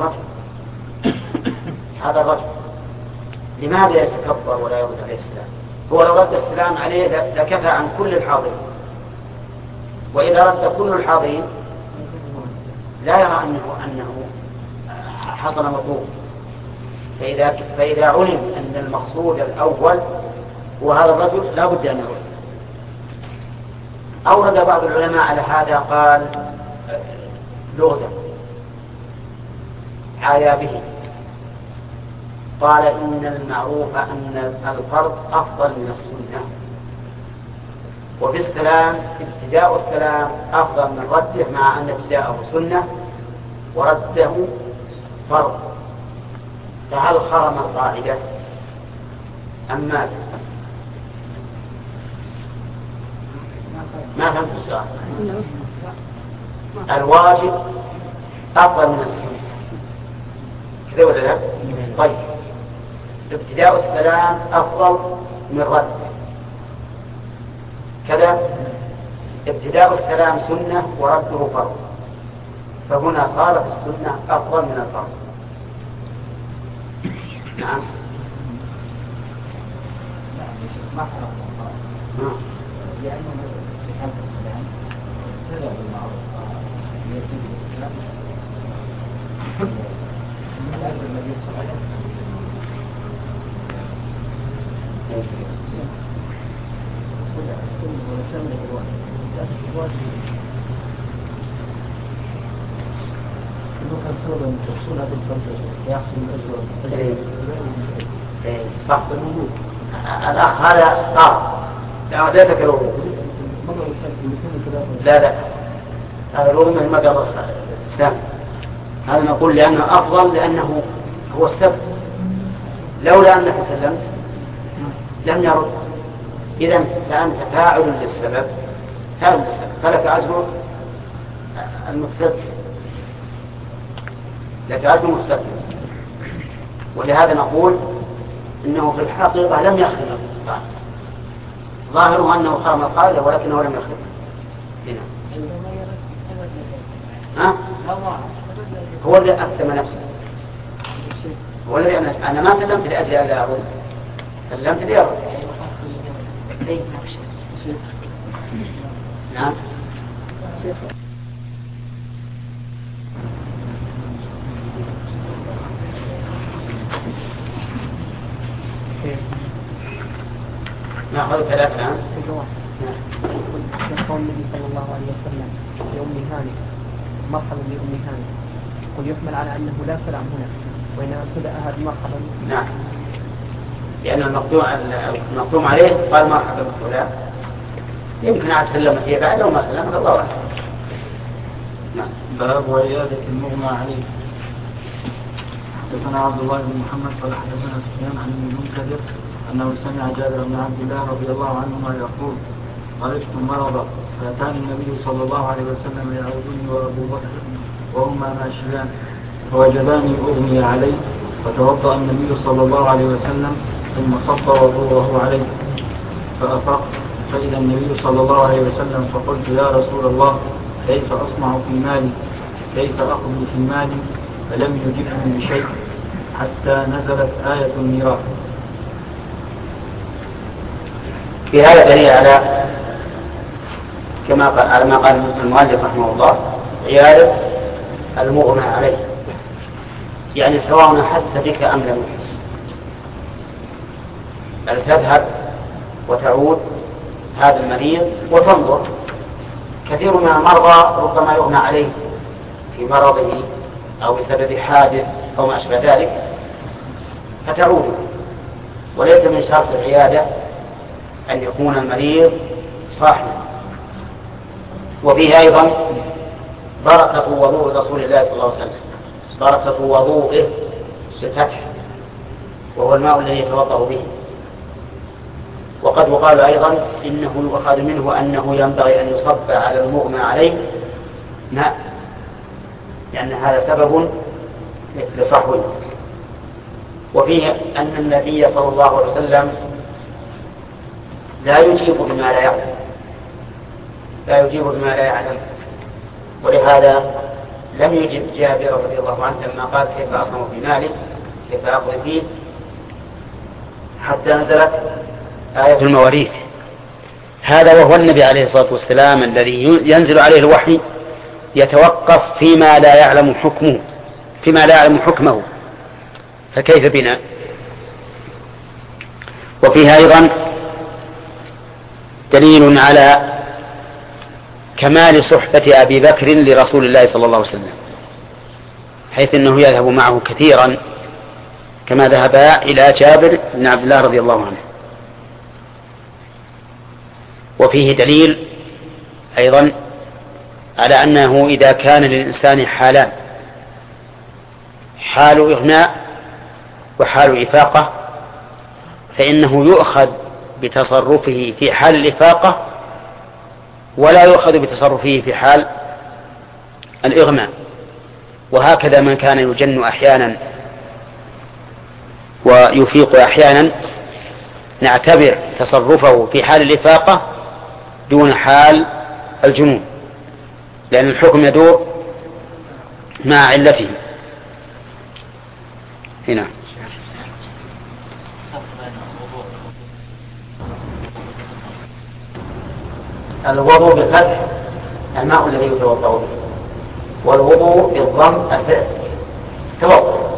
الرجل لماذا يتكبر ولا يرد عليه السلام؟ هو لو رد السلام عليه لكفى عن كل الحاضرين، وإذا رد كل الحاضرين لا يرى أنه حصل مطلوب. فإذا علم أن المقصود الأول هو هذا الرجل لا بد أن يرد. أورد بعض العلماء على هذا، قال لغزا عايا به، قال إن المعروف أن الفرض أفضل من السنة، وفي السلام ابتداء السلام أفضل من رده، مع أن ابتداءه سنة ورده فرض. فهل خرم القاعدة أم ماذا؟ ما فهمت السؤال. الواجب أفضل من السنة كذا ولا لا؟ طيب ابتداء السلام أفضل من رد كذا، ابتداء السلام سنة ورده فرض، فهنا صارت السنة أفضل من الفرض. نعم. لأنه في حالة السلام تدعو بالمعروف يتم السلام من الأجل الذي يصبح صح. الأخ هذا صار لا ذاتك الوضوء، لا هذا الوضوء من مقر السلام، هذا نقول لأنه أفضل لأنه هو السبب، لولا أنك سلمت لم يرد. إذن فأنت فاعل للسبب فلك أجر المتسبب، لك أجر المتسبب. ولهذا نقول إنه في الحقيقة لم يخرم القاعدة، ظاهره أنه خرم القاعدة ولكنه لم يخرم هنا. هو الذي أكتم نفسه، هو الذي أنا ما سلمت لأجل ألا أرد، سلمت لأرد. نعم. نأخذ ثلاثة الآن. يقول النبي صلى الله عليه وسلم لأم هانئ مرحبا بأم هانئ، قل يحمل على أنه لا سلام هنا وإنما ابتدأ هذا مرحبا. نعم، لأن المقدوم عليه قال مرحبا بفلان، يمكن عاد سلم هي بعد وما سلم الله أعلم. نعم. باب عيادة المغمى عليه. حدثنا عبد الله بن محمد قال حدثنا سفيان عن ابن المنكدر أنه سمع جابر بن عبد الله رضي الله عنهما يقول مرضت مرضا فأتاني النبي صلى الله عليه وسلم يعودني وأبو بكر وهما ماشيان فوجداني أغمي عليه فتوضأ النبي صلى الله عليه وسلم ثم صب وضوءه عليه فأفقت فإذا النبي صلى الله عليه وسلم فقلت يا رسول الله كيف أصنع في مالي كيف أقضي في مالي فلم يجبني بشيء حتى نزلت آية الميراث. في هذا دليل على كما قال على ما قال المؤلف رحمه الله عيادة المغمى عليه، يعني سواء حس بك أم لم يحس، بل تذهب وتعود هذا المريض وتنظر. كثير من المرضى ربما يغمى عليه في مرضه أو بسبب حادث أو ما أشبه ذلك فتعود، وليس من شرط العيادة أن يكون المريض صاحبا. وفيه أيضا بركة وضوء رسول الله صلى الله عليه وسلم، بركة وضوءه بالفتح وهو الماء الذي يتوضأ به. وقد يقال أيضا إنه يؤخذ منه أنه ينبغي أن يصب على المغمى عليه ماء، لأن هذا سبب لصحوه. وفيه أن النبي صلى الله عليه وسلم لا يجيب بما لا يعلم، لا يجيب بما لا يعلم، ولهذا لم يجب جابر رضي الله عنه لما قال كيف أصنع في مالي كيف أقضي فيه حتى نزلت آية المواريث. هذا وهو النبي عليه الصلاة والسلام الذي ينزل عليه الوحي يتوقف فيما لا يعلم حكمه، فيما لا يعلم حكمه، فكيف بنا؟ وفيها أيضا دليل على كمال صحبة أبي بكر لرسول الله صلى الله عليه وسلم، حيث أنه يذهب معه كثيرا كما ذهب إلى جابر بن عبد الله رضي الله عنه. وفيه دليل أيضا على أنه إذا كان للإنسان حالان، حال إغناء وحال إفاقة، فإنه يؤخذ بتصرفه في حال الإفاقة ولا يؤخذ بتصرفه في حال الإغماء. وهكذا من كان يجن أحيانا ويفيق أحيانا نعتبر تصرفه في حال الإفاقة دون حال الجنون، لأن الحكم يدور مع علته. هنا الوضوء بالفتح الماء الذي يتوضأ به، والوضوء بالضم الفعل توضأ.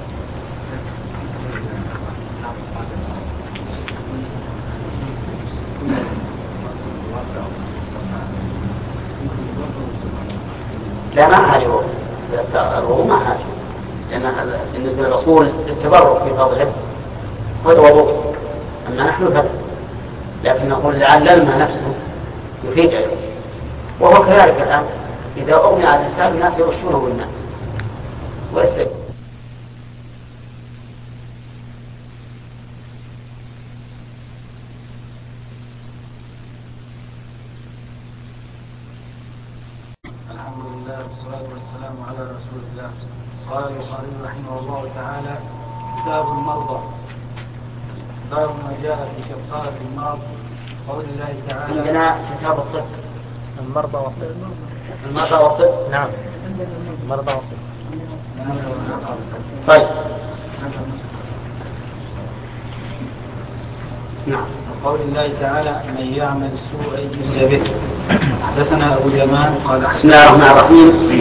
لا ما حاجة الوضوء ما حاجة، لأن بالنسبة للرسول التبرك في فضله هو وضوء، أما نحن فلا، لكن نقول لعل الماء نفسه يفيد عليه. وهو كذلك الآن إذا أغني على الإنسان الناس يرشونه بالماء ويستيقظ. الحمد لله والصلاة والسلام على رسول الله. قال البخاري رحمه الله تعالى كتاب المرضى، باب ما جاء في كفارة المرض. قول الله تعالى عندنا كتاب الطب المرضى والطب. المرضى والطب. نعم المرضى والطب. طيب نعم. قول الله تعالى من يعمل السوء يجزى به. حدثنا أبو اليمان قال بسم الله الرحمن الرحيم.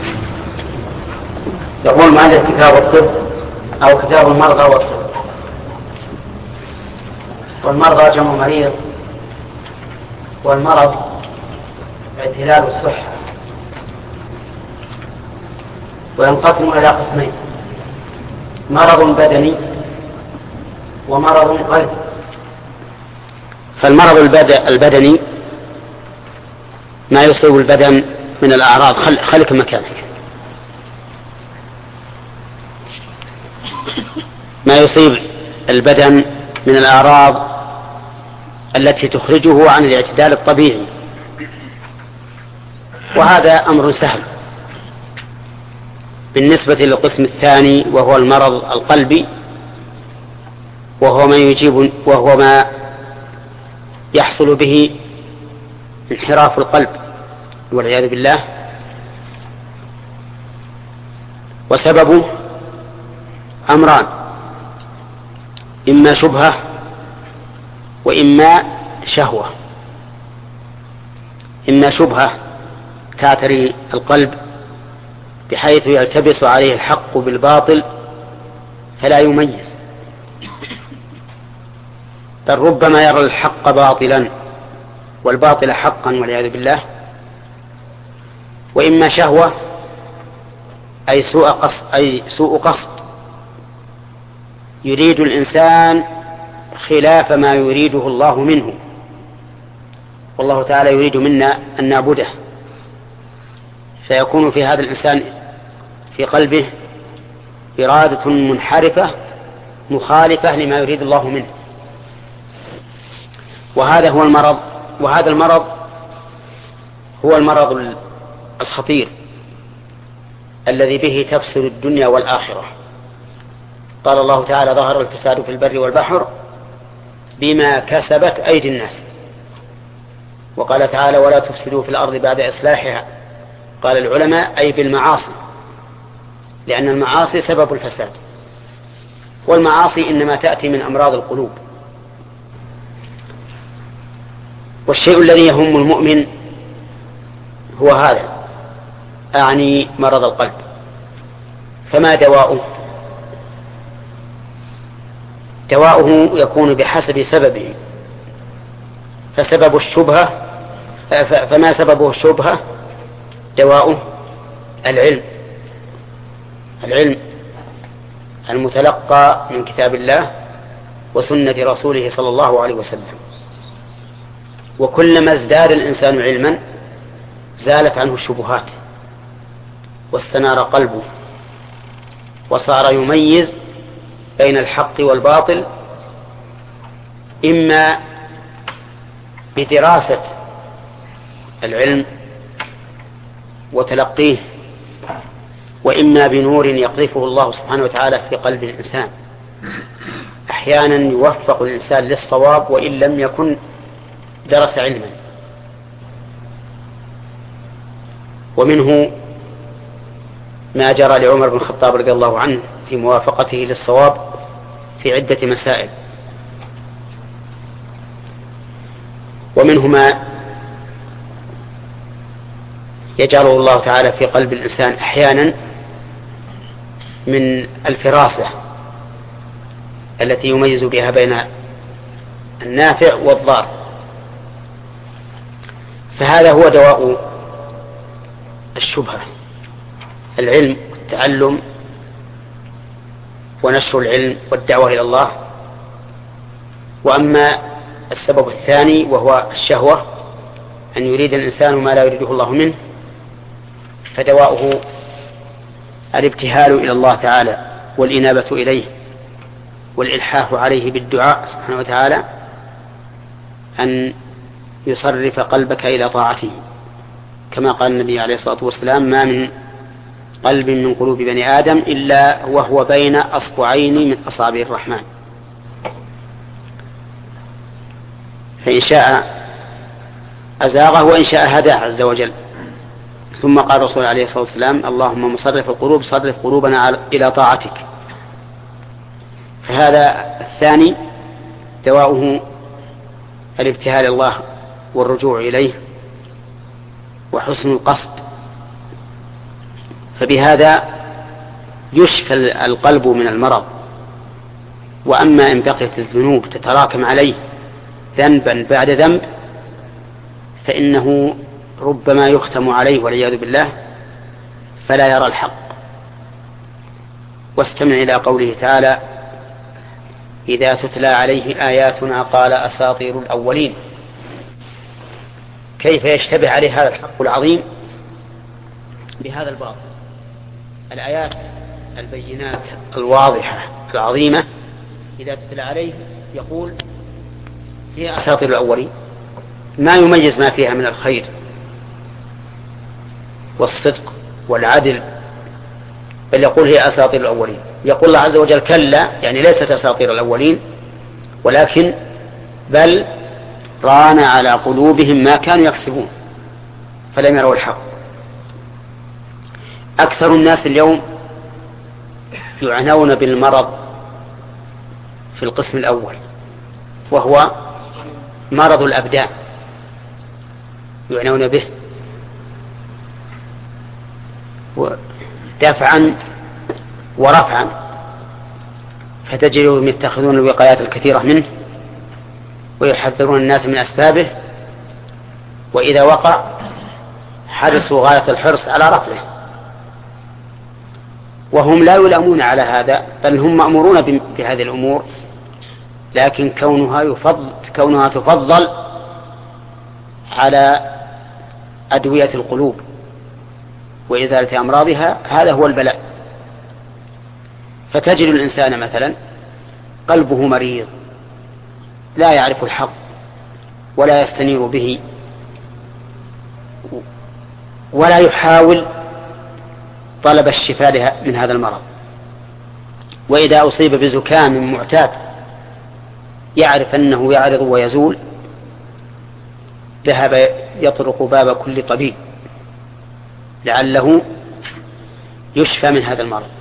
يقول مؤلف كتاب الطب أو كتاب المرضى والطب. والمرضى جمع مريض، والمرض اعتلال الصحة، وينقسم إلى قسمين: مرض بدني ومرض قلبي. فالمرض البدني ما يصيب البدن من الأعراض. خليك مكانك. ما يصيب البدن من الأعراض التي تخرجه عن الاعتدال الطبيعي، وهذا أمر سهل. بالنسبة للقسم الثاني وهو المرض القلبي، وهو ما يحصل به انحراف القلب والعياذ بالله، وسببه أمران: إما شبهة وإما شهوة. إما شبهة تعتري القلب بحيث يلتبس عليه الحق بالباطل فلا يميز، بل ربما يرى الحق باطلا والباطل حقا والعياذ بالله. وإما شهوة أي سوء قصد، يريد الإنسان خلاف ما يريده الله منه، والله تعالى يريد منا أن نعبده، فيكون في هذا الإنسان في قلبه إرادة منحرفة مخالفة لما يريد الله منه. وهذا هو المرض، وهذا المرض هو المرض الخطير الذي به تفسد الدنيا والآخرة. قال الله تعالى: ظهر الفساد في البر والبحر بما كسبت أيدي الناس. وقال تعالى: ولا تفسدوا في الأرض بعد إصلاحها. قال العلماء: أي بالمعاصي، لأن المعاصي سبب الفساد، والمعاصي إنما تأتي من أمراض القلوب. والشيء الذي يهم المؤمن هو هذا، أعني مرض القلب. فما دواؤه؟ دواؤه يكون بحسب سببه. فما سببه الشبهة دواؤه العلم المتلقى من كتاب الله وسنة رسوله صلى الله عليه وسلم. وكلما ازداد الإنسان علما زالت عنه الشبهات واستنار قلبه وصار يميز بين الحق والباطل، إما بدراسة العلم وتلقيه، وإما بنور يقذفه الله سبحانه وتعالى في قلب الإنسان. أحيانا يوفق الإنسان للصواب وإن لم يكن درس علما. ومنه ما جرى لعمر بن الخطاب رضي الله عنه في موافقته للصواب في عدة مسائل. ومنه ما يجعله الله تعالى في قلب الإنسان أحيانا من الفراسة التي يميز بها بين النافع والضار. فهذا هو دواء الشبهة: العلم والتعلم ونشر العلم والدعوة إلى الله. وأما السبب الثاني وهو الشهوة، أن يريد الإنسان ما لا يريده الله منه، فدواؤه الابتهال إلى الله تعالى والإنابة إليه والإلحاح عليه بالدعاء سبحانه وتعالى أن يصرف قلبك إلى طاعته، كما قال النبي عليه الصلاة والسلام: ما من قلب من قلوب بني آدم إلا وهو بين أصبعين من أصابع الرحمن، فإن شاء أزاغه وإن شاء هداه عز وجل. ثم قال الرسول عليه الصلاة والسلام: اللهم مصرف القلوب صرف قلوبنا إلى طاعتك. فهذا الثاني دواؤه الابتهال الله والرجوع إليه وحسن القصد، فبهذا يشفى القلب من المرض. وأما إن بقيت الذنوب تتراكم عليه ذنبا بعد ذنب فإنه ربما يختم عليه والعياذ بالله فلا يرى الحق. واستمع إلى قوله تعالى: إذا تتلى عليه آياتنا قال أساطير الأولين. كيف يشتبه عليه هذا الحق العظيم بهذا الباطل؟ الآيات البينات الواضحة العظيمة إذا تتلى عليه يقول هي أساطير الأولين، ما يميز ما فيها من الخير والصدق والعدل، بل يقول هي أساطير الأولين. يقول الله عز وجل: كلا، يعني ليست أساطير الأولين، ولكن بل ران على قلوبهم ما كانوا يكسبون فلم يروا الحق. أكثر الناس اليوم يعنون بالمرض في القسم الأول، وهو مرض الأبدان، يعنون به دفعا ورفعا، فتجدهم يتخذون الوقايات الكثيرة منه ويحذرون الناس من أسبابه، وإذا وقع حرصوا غاية الحرص على رفعه، وهم لا يلامون على هذا، بل هم مأمورون بهذه الأمور، لكن كونها تفضل على أدوية القلوب وإزالة أمراضها، هذا هو البلاء. فتجد الإنسان مثلا قلبه مريض لا يعرف الحق ولا يستنير به ولا يحاول طلب الشفاء من هذا المرض، وإذا أصيب بزكام معتاد يعرف أنه يعرض ويزول ذهب يطرق باب كل طبيب لعله يشفى من هذا المرض.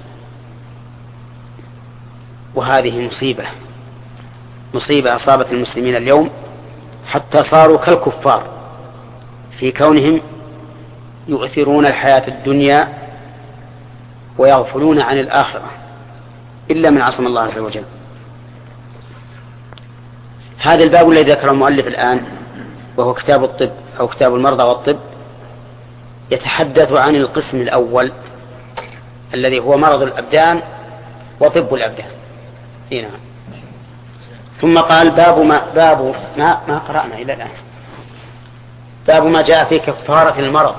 وهذه مصيبة أصابت المسلمين اليوم، حتى صاروا كالكفار في كونهم يؤثرون الحياة الدنيا ويغفلون عن الآخرة إلا من عصم الله عز وجل. هذا الباب الذي ذكره المؤلف الآن وهو كتاب الطب أو كتاب المرضى والطب يتحدث عن القسم الأول الذي هو مرض الأبدان وطب الأبدان. نعم. ثم قال باب ما قرأنا إلى الآن، باب ما جاء في كفارة المرض.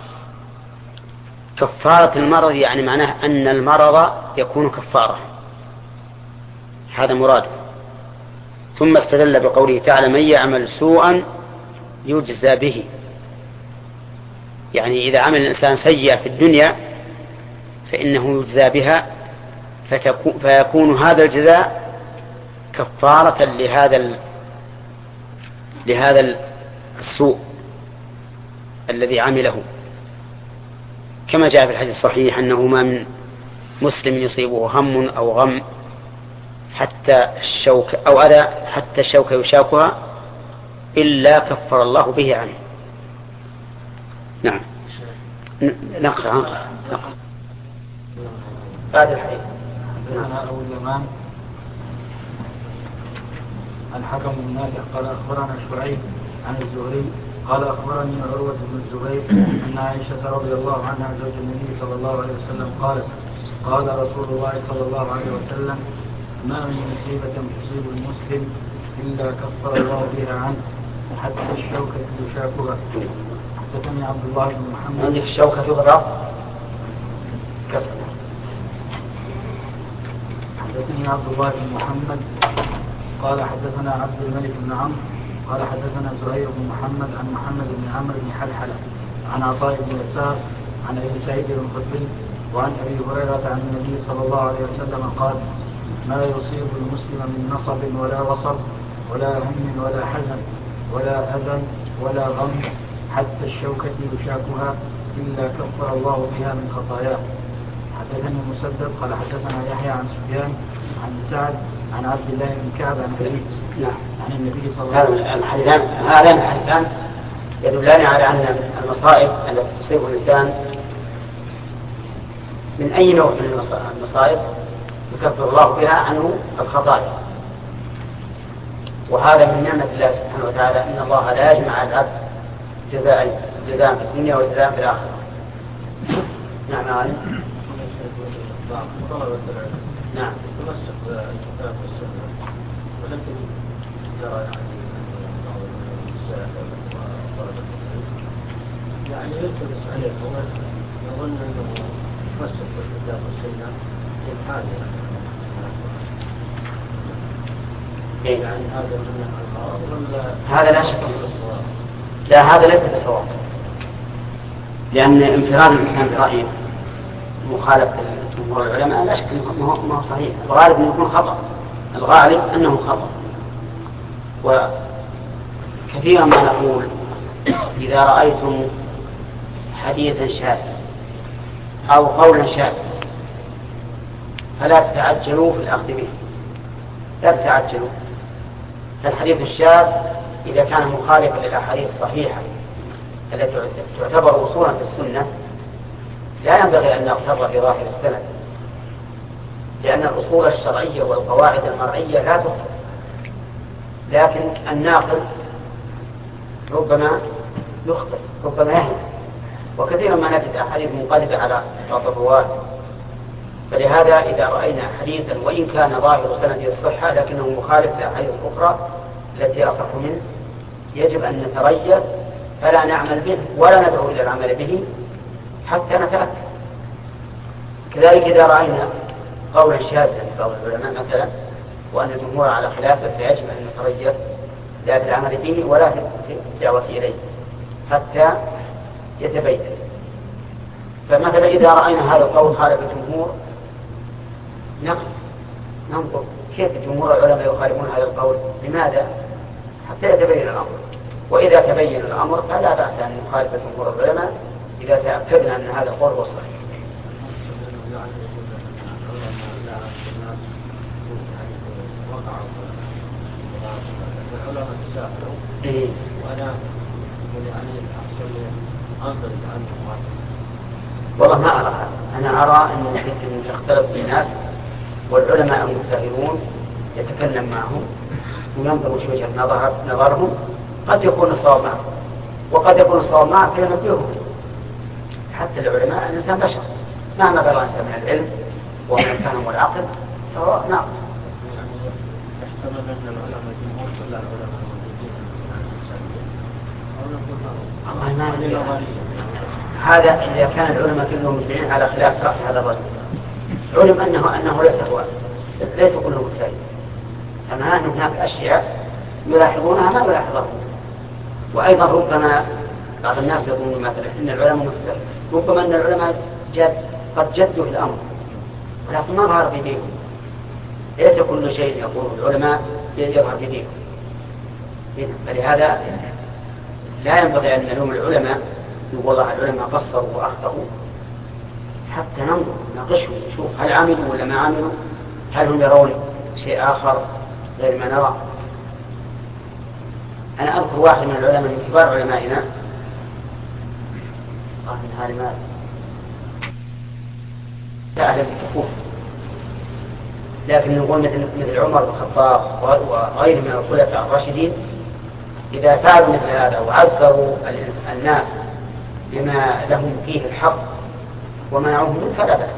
كفارة المرض يعني معناه أن المرض يكون كفارة، هذا مراده. ثم استدل بقوله تعالى: من يعمل سوءا يجزى به، يعني إذا عمل الإنسان سيئة في الدنيا فإنه يجزى بها، فيكون هذا الجزاء كفارة لهذا السوء الذي عمله، كما جاء في الحديث الصحيح أنه ما من مسلم يصيبه هم أو غم حتى الشوك أو أذى حتى الشوك يشاكها إلا كفر الله به عنه. نعم. نقرأ هذا الحديث. حدثنا أبو اليمان الحكم بن نافع قال أخبرنا شعيب عن الزهري قال أخبرني عروة بن الزبير أن عائشة رضي الله عنها زوج النبي صلى الله عليه وسلم قالت: قال رسول الله صلى الله عليه وسلم: ما من مصيبة تصيب المسلم إلا كفر الله بها عنه حتى الشوكة يشاكها. حدثني عبد الله بن محمد. عندك الشوكة تضرب كسر. حدثني عبد الله بن محمد قال حدثنا عبد الملك بن عمرو قال حدثنا زهير بن محمد عن محمد بن عمرو بن حلحلة عن عطاء بن يسار عن ابي سعيد الخدري وعن ابي هريرة عن النبي صلى الله عليه وسلم قال: ما يصيب المسلم من نصب ولا وصب ولا هم ولا حزن ولا أذى ولا غم حتى الشوكة يشاكها إلا كفر الله بها من خطاياه. حدثني مسدد قال حدثنا يحيى عن سفيان عن سعد عن عبد الله بن كعب عن أبيه عن النبي صلى الله عليه وسلم. هذان الحديثان يدلان على أن المصائب التي تصيب الإنسان من أي نوع من المصائب يكفر الله بها عنه الخطايا. وهذا من نعمة الله سبحانه وتعالى، إن الله لا يجمع العبد جزاء في الدنيا وجزاء في الآخرة. نعم عالم. نعم. تمسك بالكتاب والسنة، ولكن ترى يعني يلتبس عليه هو يظن أنه تمسك بالكتاب والسنة في حال يعني هذا من الغرض ولا هذا لا شك. لا، هذا ليس بصواب، لأن انفراد الإنسان برأيه مخالفة جمهور العلماء لا شك ما هو صحيح. الغالب أنه يكون خطأ، الغالب أنه خطأ. وكثيرا ما نقول إذا رأيتم حديثا شاذا أو قولا شاذا فلا تتعجلوا في الأخذ به، لا تتعجلوا. فالحديث الشاذ إذا كان مخالفا للأحاديث الصحيحة التي تعتبر وصولا في السنة لا ينبغي أن نغتر بظاهر السند، لأن الأصول الشرعية والقواعد المرعية لا تغفر، لكن الناقل ربما يخطئ ربما يهلك، وكثيرا ما نجد أحاديث منقلبة على بعض الرواة. فلهذا إذا رأينا حديثا وإن كان ظاهر سنده الصحة لكنه مخالف للأحاديث الأخرى التي أصح منه يجب أن نتريث فلا نعمل به ولا ندعو إلى العمل به حتى نتأكد. كذلك إذا رأينا قولا شاذا لبعض العلماء مثلا وأن الجمهور على خلافه فيجب أن نتريث لا في العمل به ولا في الدعوة إليه حتى يتبين. فمثلا إذا رأينا هذا القول خالف الجمهور ننظر كيف جمهور العلماء يخالفون هذا القول، لماذا؟ حتى يتبين الأمر. وإذا تبين الأمر فلا بأس أن نخالف جمهور العلماء إذا تأكدنا أن هذا القول هو الصحيح. وأنا يعني أحسن أنظر عنه. والله ما أرى هذا. أنا أرى أن يختلف الناس والعلماء المجتهدون يتكلم معهم وينظر وش وجهة نظرهم، قد يكون الصواب معه وقد يكون الصواب معه فينبههم. حتى العلماء الإنسان بشر مهما بلغ الإنسان من العلم ومن الفهم والعقل فهو ناقص. يحتمل أن العلماء جمهور كل العلماء هذا إذا كان العلماء كلهم مجمعين على خلاف رأي هذا الرجل علم أنه ليس هو ليس كله مجتهد، أما أن هناك أشياء يلاحظونها ما يلاحظون. وأيضا ربما بعض الناس يظنون مثلا أن العلماء مجتهد، ربما أن العلماء قد جدوا في الأمر ولكن ما ظهر في دينهم. ليس كل شيء يقوله العلماء يظهر في دينهم. فلهذا لا ينبغي أن نلوم العلماء يقول والله العلماء قصروا وأخطأوا، حتى ننظر نناقشهم نشوف هل عملوا ولا ما عملوا، هل هم يرون شيء آخر غير ما نرى. أنا أذكر واحد من العلماء من كبار علمائنا قال من هذا المال لا أهل الكفوف، لكن نقول مثل عمر بن الخطاب وغيره من الخلفاء الراشدين إذا فعلوا مثل هذا وعزروا الناس بما لهم فيه الحق ومنعوهم منه فلا بأس.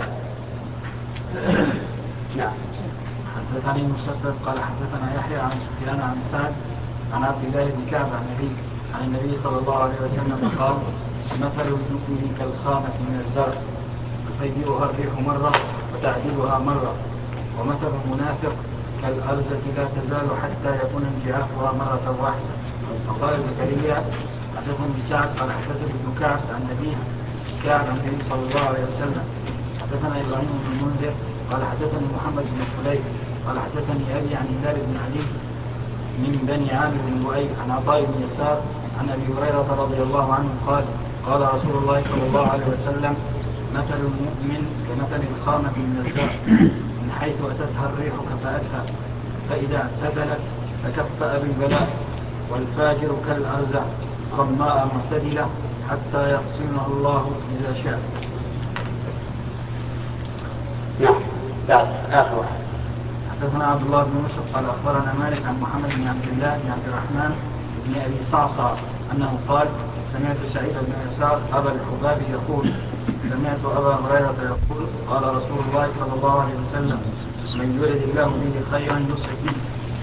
نعم. حدثني مسدد قال حدثنا يحيى عن سفيان عن سعد عن عبد الله بن كعب عن النبي صلى الله عليه وسلم قال مثل المؤمن كالخامة من الزرع تطيبها الريح مرة وتعدلها مرة، ومثل المنافق كالأرزة لا تزال حتى يكون انجعافها مرة واحدة. وقال زكريا حدثني سعد قال حدثني ابن كعب عن نبيه كعب عن النبي صلى الله عليه وسلم. حدثنا إبراهيم بن المنذر قال حدثني محمد بن حليف قال حدثني أبي عن هلال بن علي من بني عامر بن لؤي عن عطاء بن يسار عن أبي هريرة رضي الله عنه قال قال رسول الله صلى الله عليه وسلم مثل المؤمن كمثل الخامة من الزرع من حيث أتتها الريح كفأتها فإذا اعتدلت فكفأ بالبلاء، والفاجر كالأرزع صماء معتدلة حتى يقسمه الله إذا شاء. نعم. بعد آخر واحد حدثنا عبد الله بن يوسف قال أخبرنا مالك عن محمد بن عبد الله بن عبد الرحمن بن أبي صعصع أنه قال سمعت سعيد بن يسار أبا الحباب يقول سمعت أبا هريرة يقول قال رسول الله صلى الله عليه وسلم من يرد الله به خيرا يصلح به.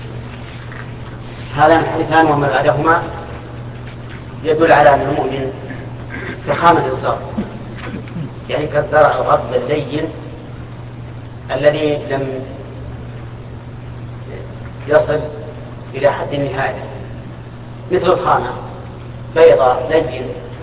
هذا الحديثان وما بعدهما يدل على أن المؤمن كخامة الزرع، يعني كالزرع الغض اللين الذي لم يصل إلى حد النهاية، مثل الخامة بيضاء لين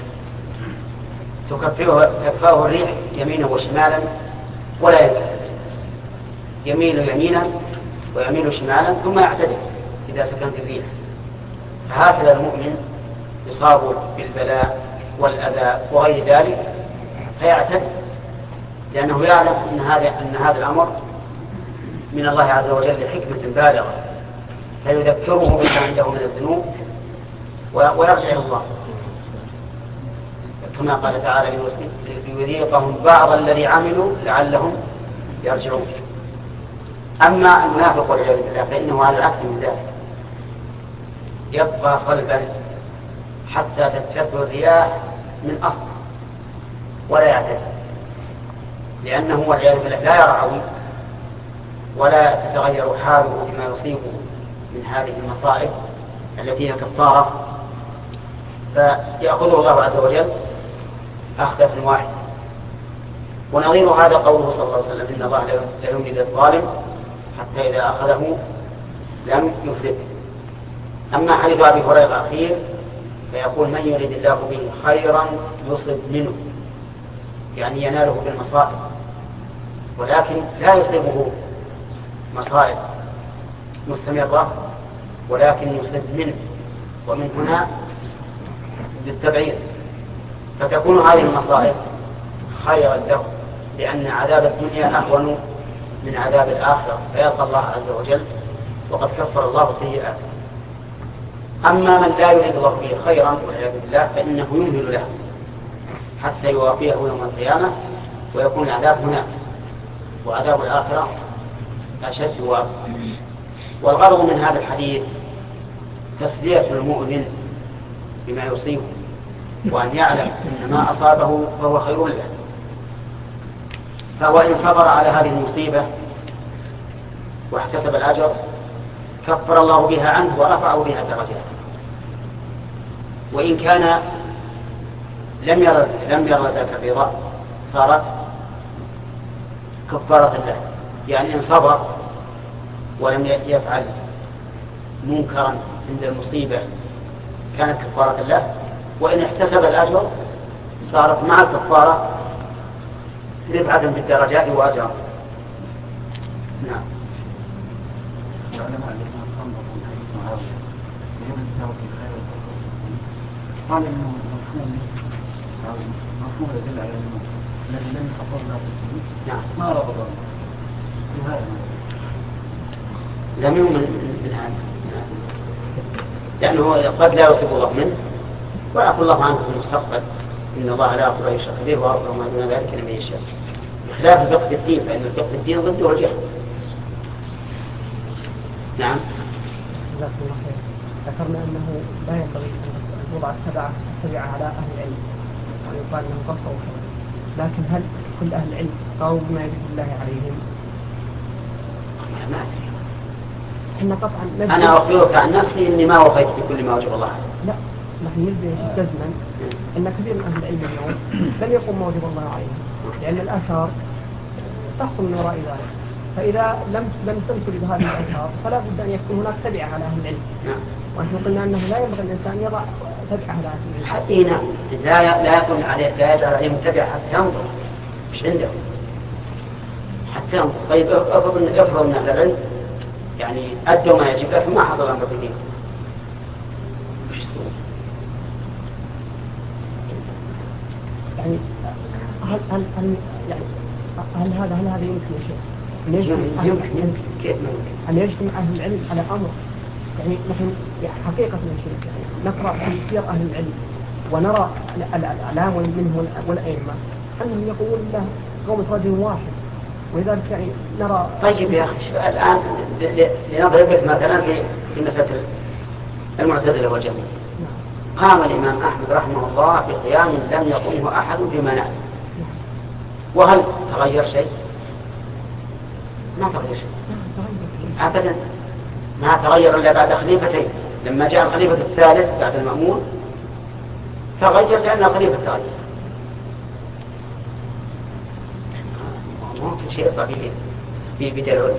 تكفاه الريح يمينا وشمالا ولا ينكسر، يميل يمينا ويميل شمالا ثم يعتدل إذا سكنت الريح. فهكذا المؤمن يصاب بالبلاء والأذى وغير ذلك فيعتدل، لأنه يعلم أن هذا الأمر من الله عز وجل لحكمة بالغة، فيذكره بما عنده من الذنوب ويرجع إلى الله، كما قال تعالى ليذيقهم بعض الذي عملوا لعلهم يرجعون. أما المنافق والعياذ بالله فإنه على العكس من ذلك، يبقى صلبا حتى تتفر الرياح من أصل ولا يعتدل، لأنه والعياذ بالله لا يرعوي ولا تتغير حاله بما يصيبه من هذه المصائب التي هي كفارة، فيأخذه الله عز وجل أخذة واحدة. ونظير هذا قوله صلى الله عليه وسلم إن الله لا يملي الظالم حتى إذا أخذه لم يفلت. أما حديث أبي هريرة الأخير فيقول من يريد الله به خيرا يصب منه، يعني يناله بالمصائب، ولكن لا يصيبه مصائب مستمرة ولكن يصب منه، ومن هنا بالتبعير، فتكون هذه المصائب خيرا له، لأن عذاب الدنيا أهون من عذاب الآخرة، فيرضى الله عز وجل وقد كفر الله سيئاته. أما من لا يريد الله به خيرا والعياذ بالله فإنه يمهل له حتى يوافيه يوم القيامة ويكون العذاب هناك، وعذاب الآخرة أشد وأقوى. والغرض من هذا الحديث تسلية المؤمن بما يصيبه، وأن يعلم أن ما أصابه فهو خير له، فهو إن صبر على هذه المصيبة واحتسب الأجر كفر الله بها عنه ورفعه بها درجات. وإن كان لم يرى ذاك الرضا صارت كفارة له، يعني إن صبر ولم يفعل منكرا عند المصيبة كانت كفارة له، وإن احتسب الأجر صارت مع الكفارة رفعة بالدرجات وأجرا. نعم. قال إنه مفهوم يدل على أنه الذي لم يخفر له نعم. ما ربط بهذا لم يؤمن بالهذا، لأنه قد لا يصيب الله منه ويعفو الله عنه في المستقبل، إن الله لا يغفر أن يشرك به ويغفر ما دون ذلك لمن يشاء، بخلاف الفقه في الدين، فإن الفقه في الدين ضده الجهل. نعم. جزاكم الله خير. ذكرنا أنه لا ينبغي أن يوضع التبعة على أهل العلم، ويقال أنهم قصروا شوي، لكن هل كل أهل العلم قالوا بما يريد الله عليهم؟ ما أدري. إحنا قطعا أنا أخبرك عن نفسي إني ما وفيت بكل ما وجب الله عليه. لا، نحن يلزم جزما أن كثير من أهل العلم اليوم لن يقوم ما وجب الله عليهم، لأن الآثار تحصل من وراء ذلك، فإذا لم تمثل بهذه الآثار فلا بد أن يكون هناك تبعة على أهل العلم. ونحن قلنا أنه لا ينبغي الإنسان يضع تبعة على أهل العلم. حتى نعم، لا يكون عليه لا يجعل عليه متبع حتى ينظر مش عنده حتى ينظر. طيب افرض أن أهل العلم يعني أدوا ما يجب لكن ما حصل أمر في دينه، وش يسوي؟ يعني هل هذا يمكن شيء؟ يمكن كيف ممكن؟ أن يجتمع أهل العلم على أمر، يعني نحن حقيقة من شيء نقرأ في سير أهل العلم ونرى الأعلام منهم والأئمة أنهم يقولون له قوم رجل واحد ولذلك يعني نرى. طيب يا أخي الآن لنضرب لك مثلا في مسألة المعتزلة والجهمية. قام الإمام أحمد رحمه الله بقيام لم يقومه أحد في منام، وهل تغير شيء؟ ما تغير شيء أبدا، ما تغير إلا بعد خليفتين. لما جاء الخليفة الثالث بعد المأمون تغير لأن الخليفة تغير. ممكن شيء طبيعي في بداية العلم.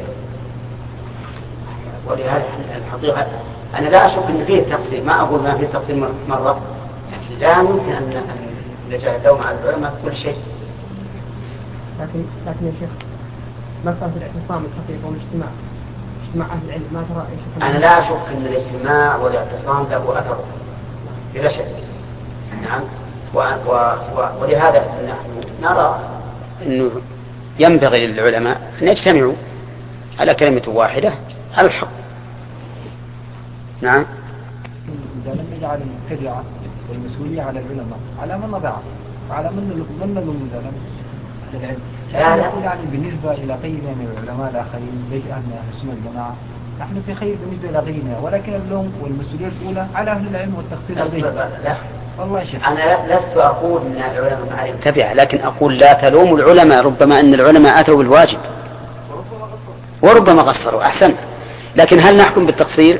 ولهذا الحقيقة أنا لا أشك أن فيه تفصيل، ما أقول ما فيه تفصيل مرة، لكن لا يمكن أن نجعل اللوم على العلماء كل شيء. لكن يا شيخ مسألة الاعتصام الحقيقة والاجتماع، اجتماع أهل العلم، ما ترى إيش؟ أنا لا أشك أن الاجتماع والاعتصام له أثر بلا شك. نعم. ولهذا نحن نرى أنه ينبغي للعلماء أن يجتمعوا على كلمة واحدة على الحق. نعم. إذا لم يجعل التبعة والمسؤولية على العلماء على من نضعه وعلى من لهم ذلك أهل العلم. لا يعني بالنسبة إلى غيرنا من العلماء الآخرين ليس أهل السنة الجماعة نحن في خير بالنسبة إلى غيرنا، ولكن اللوم والمسؤولية الأولى على أهل العلم والتقصير لا والله شيخ. أنا لست أقول أن العلماء معهم تبعة، لكن أقول لا تلوم العلماء، ربما أن العلماء أتوا بالواجب وربما قصروا. أحسنت، لكن هل نحكم بالتقصير؟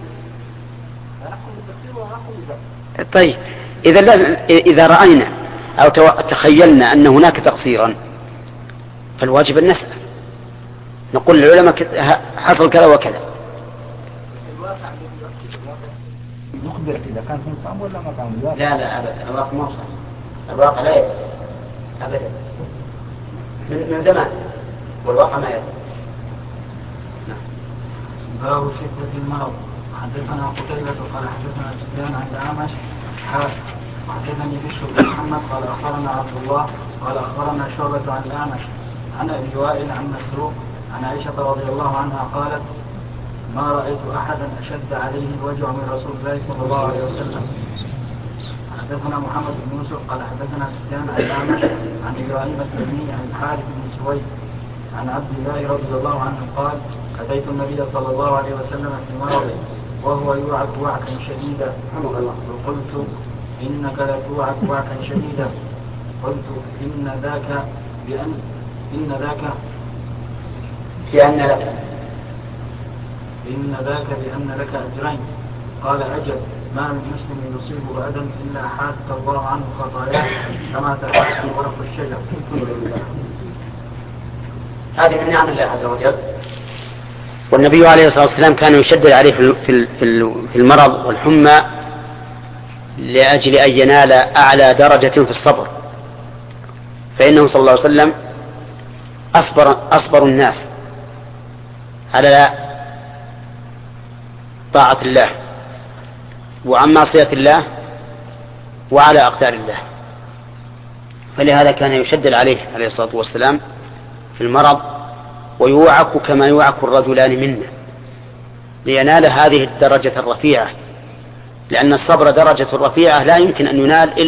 طيب إذا رأينا أو تخيلنا أن هناك تقصيرا فالواجب أن نسأل، نقول للعلماء حصل كذا وكذا. نخبر إذا كان هم صعب ولا ما كانوا؟ لا أبدا، الواقع ما صعب، الواقع لا يدري أبدا من زمان، والواقع ما يدري. باب شدة المرض. حدثنا قتيبة قال حدثنا سفيان عن الأعمش وحدثني بشر بن محمد قال أخبرنا عبد الله قال أخبرنا شعبة عن الأعمش عن أبي وائل عن مسروق عن عائشة رضي الله عنها قالت ما رأيت أحدا أشد عليه الوجع من رسول الله صلى الله عليه وسلم. حدثنا محمد بن يوسف قال حدثنا سفيان عن الأعمش عن إبراهيم التيمي عن الحارث بن سويد عن عبد الله رضي الله عنه قال أتيت النبي صلى الله عليه وسلم في مرضه وهو يوعك وعكا شديدا وقلت إنك لتوعك وعكا شديدا قلت إن ذاك بأن لك أجرين. قال أجل ما من مسلم يصيبه أذى إلا حاث الله عنه خطاياه كما تحاث ورق الشجر. هذه من نعم الله عز وجل. والنبي عليه الصلاة والسلام كان يشدد عليه في المرض والحمى لأجل أن ينال أعلى درجة في الصبر، فإنه صلى الله عليه وسلم أصبر الناس على طاعة الله وعن معصية الله وعلى أقدار الله، فلهذا كان يشدد عليه الصلاة والسلام في المرض ويوعك كما يوعك الرجلان منا لينال هذه الدرجة الرفيعة، لأن الصبر درجة رفيعة لا يمكن أن ينال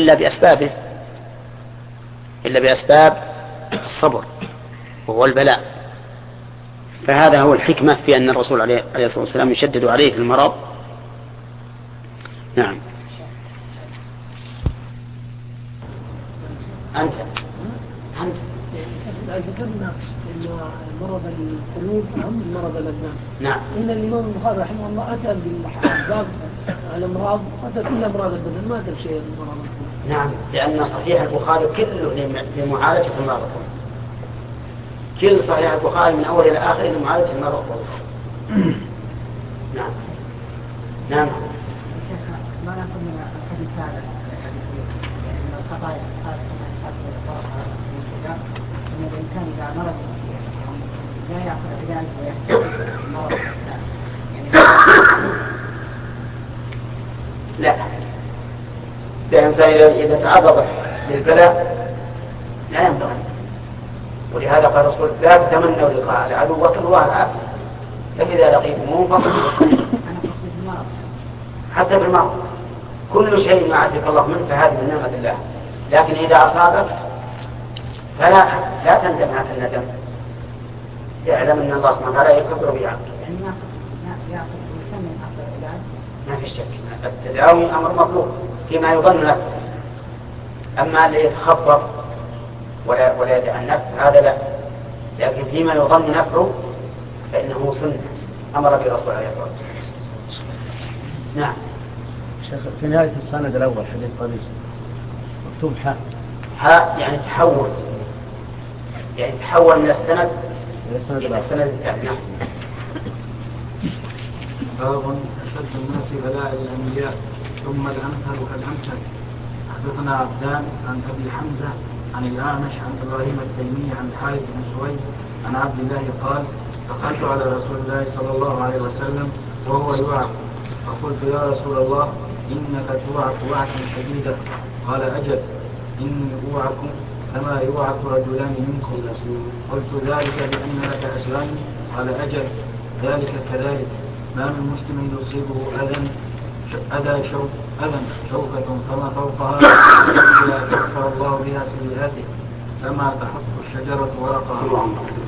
إلا بأسباب الصبر وهو البلاء. فهذا هو الحكمة في أن الرسول عليه الصلاة والسلام يشدد عليه في المرض. نعم. أنت ذكرنا أن مرض القلوب أهم مرض الأبناء. نعم. إن الإمام البخاري رحمه الله أتى بالباب الأمراض وأتى كل أمراض البدن ما أتى بشيء من مرض القلوب. نعم، لأن صحيح البخاري كله لمعالجة المرض. كل صحيح البخاري من أول إلى آخر لمعالجة المرض. نعم. نعم. ما نقول من الحديث هذا يعني الخطايا أن الإنسان إذا مرض لا يأخذ علاج ويحتاج المرض لا، الإنسان إذا تعرض للبلاء لا ينبغي، ولهذا قال الرسول لا تتمنوا لقاء العدو وصلوا الله العافية، فإذا لقيتموه فاصبروا. حتى بالمرض كل شيء يعافيك الله منه فهذه من نعمة الله، لكن إذا أصابك فلا تندم هذا الندم، يعلم أن الله سبحانه وتعالى يكبر به عبده. يعني يأخذ ويسمي هذا العلاج. ما في شك التداوي أمر مطلوب فيما يظن له. أما اللي يتخبط ولا يدعي النفس هذا لا، لكن فيما يظن نفعه فإنه سنة أمر به الرسول عليه الصلاة والسلام. نعم. شيخ في نهاية السند الأول حديث قميص مكتوب حاء يعني تحول من السند إلى السند الثاني. نعم. باب أشد الناس بلاء الأنبياء ثم الأمثل فالأمثل. حدثنا عبدان عن أبي حمزة عن الأعمش عن إبراهيم التيمي عن الحارث بن سويد عن عبد الله قال دخلت على رسول الله صلى الله عليه وسلم وهو يوعك فقلت يا رسول الله إنك توعك وعكا شديدا. قال أجل إني أوعك كما يوعك رجلان منكم. قلت ذلك بأن لك أجرين. قال أجل ذلك كذلك. ما من مسلم يصيبه أذى شوكة فما فوقها إلا كفر الله بها سيئاته كما تحط الشجرة ورقها.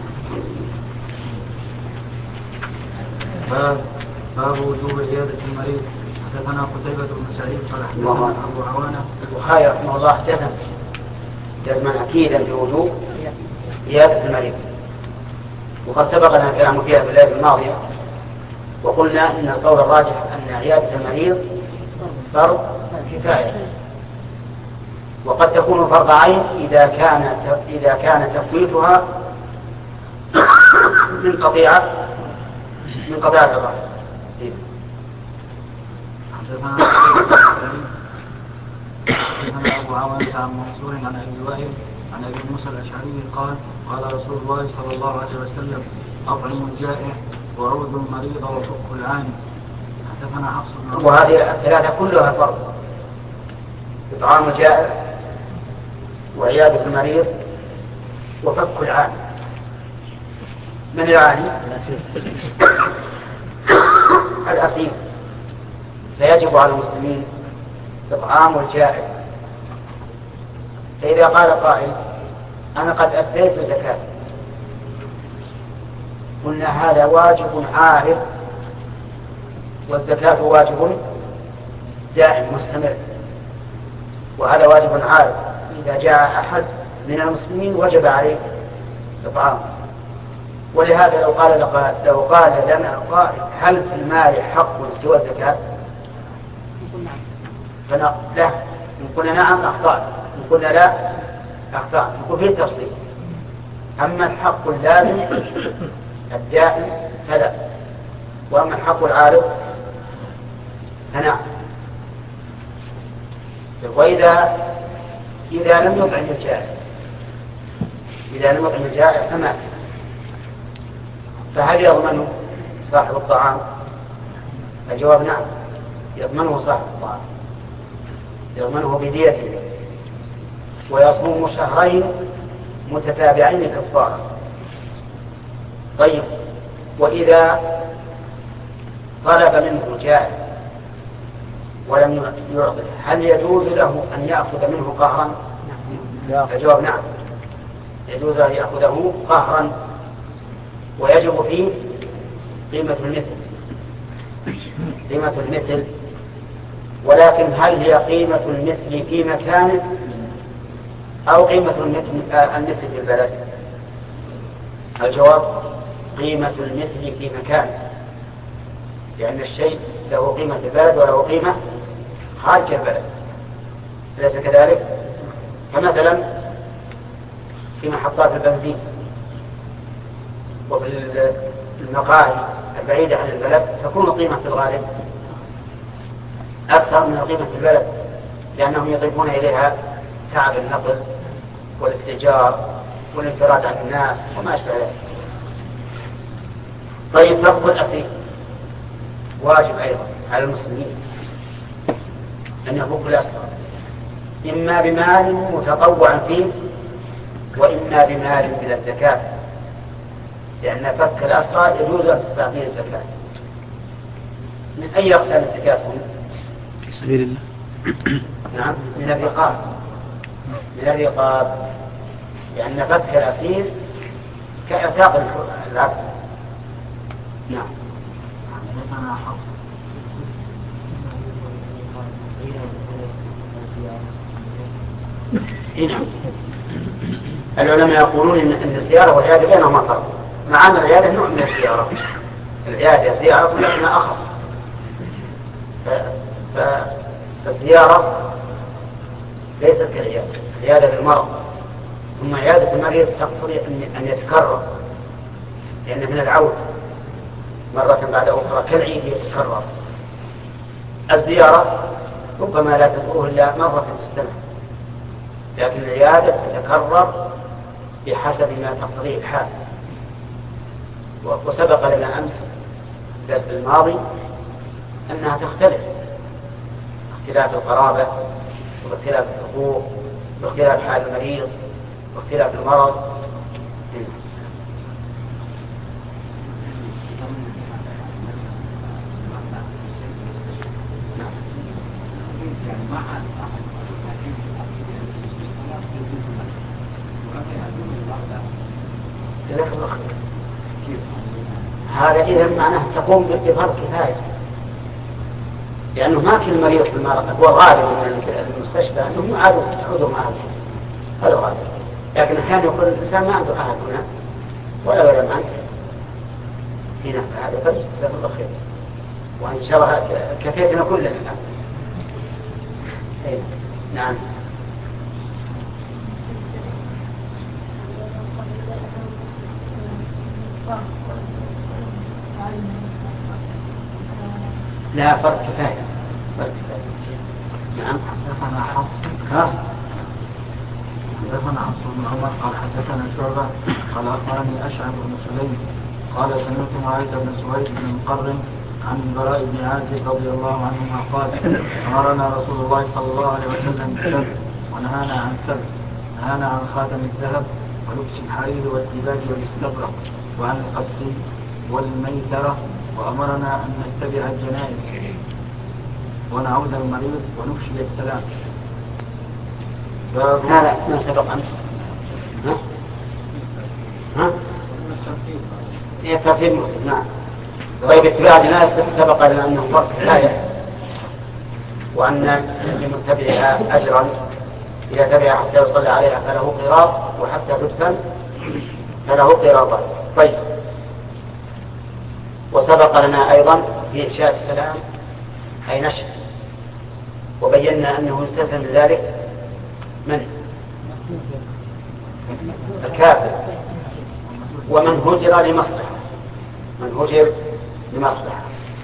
باب وجوب عيادة المريض. حدثنا قتيبة بن سعيد قال حدثنا أبو عوانة. البخاري رحمه الله جزما أكيدا بوجوب عيادة المريض، وقد سبقنا الكلام فيها في الليلة الماضية وقلنا إن القول الراجح أن عيادة المريض فرض كفاية، وقد تكون فرض عين إذا كان تفويتها من قطيعة الرحم. حدثنا أبو عوانة عن منصور عن أبي وائل عن أبي موسى الأشعري قال قال رسول الله صلى الله عليه وسلم أطعم الجائع وعود المريض وفك العاني. حدثنا حفص بن عمر. وهذه الثلاثة كلها فرض: إطعام الجائع وعيادة المريض وفك العاني. من العاني؟ الأسير. فيجب على المسلمين إطعام الجائع. فإذا قال قائل أنا قد أديت زكاة، قلنا هذا واجب عارض، والزكاة واجب دائم مستمر، وهذا واجب عارض. إذا جاء أحد من المسلمين وجب عليه إطعام. ولهذا لو قال لنا قائل هل في المال حق سوى الزكاة؟ لا. إن قلنا نعم أخطأنا، إن قلنا لا أخطأنا. نقول فيه التفصيل. أما الحق اللازم الدائم فلا، وأما الحق العارض فنعم. وإذا لم يطعم الجائع فمات، فهل يضمنه صاحب الطعام؟ الجواب نعم، يضمنه صاحب الطعام، يضمنه بديته، ويصوم شهرين متتابعين كفارا. طيب، وإذا طلب منه جائع ولم يعطه هل يجوز له أن يأخذ منه قهرا؟ الجواب نعم، يجوز أن يأخذه قهرا، ويجب فيه قيمة المثل. ولكن هل هي قيمة المثل في مكان أو قيمة المثل في البلد؟ الجواب قيمة المثل في مكان، لأن الشيء له قيمة في البلد وله قيمة خارج البلد، أليس كذلك؟ فمثلا في محطات البنزين وفي المقاهي البعيدة عن البلد تكون قيمة في الغالب أكثر من القيمة في البلد، لأنهم يضيفون إليها تعب النقل والاستئجار والانفراد عن الناس وما أشبه ذلك. طيب، فك الأسير واجب أيضا على المسلمين أن يفك الأسرى، إما بمال متطوع فيه وإما بمال بلا الزكاة، لأن فك الأسرى يجوز أن تستعطيه الزكاة. من أي أقسام الزكاة هم؟ في سبيل الله. نعم، من الرقاب، لأن فك الأسير كإعتاق العبد. نعم. نعم. العلماء يقولون ان الزياره والعياده بينهما فرق، مع ان العياده نوع من الزياره، العياده زياره ولكنها اخص. فالزياره ليست كالعياده، العياده للمرض، ثم عياده المريض تقتضي ان يتكرر، لان من العود مره بعد اخرى كالعيد يتكرر. الزياره ربما لا تزوره الا مره في السنه، لكن العيادة تتكرر بحسب ما تقتضيه الحال. وسبق لنا أمس في الدرس الماضي أنها تختلف، اختلاف القرابة واختلاف الحقوق واختلاف حال المريض واختلاف المرض. هذا إذا معناه تقوم بفرض كفاية، لأنه ما كل مريض في المرض، هو غالب من المستشفى أنهم يعودوا معه، هذا غالب. لكن أحيانا يقول الإنسان ما عنده أحد هنا ولا يعلم عنه هنا، فهذا فرج جزاك الله خير، وإن شاء الله كفيتنا كلنا الآن. نعم. لا فرق كفاية، فرق كفاية. نعم. حدثنا حفص بن عمر قال حدثنا شعبة قال أخبرني أشعث بن سليم قال سمعت معاذ بن سويد بن مقرن عن البراء بن عازب رضي الله عنهما قال أمرنا رسول الله صلى الله عليه وسلم بالسبت ونهانا عن السبت، نهانا عن خاتم الذهب ولبس الحرير والديباج والاستبرق وعن القصي والميترة، وأمرنا أن نتبع الجنائز ونعود المريض ونفشي السلام. هذا ما سبق أمس. هي ترتيب. نعم. طيب اتباع الجنائز سبق لنا أنه فرق كفاية، وأن لمتبعها أجرا إذا تبع حتى يصلي عليها فله قراط، وحتى تدفن فله قراطان. طيب. وسبق لنا أيضا في إنشاء السلام أي نشر، وبينا أنه يستثنى من ذلك من الكافر ومن هجر لمصلحة، من هجر لمصلحة.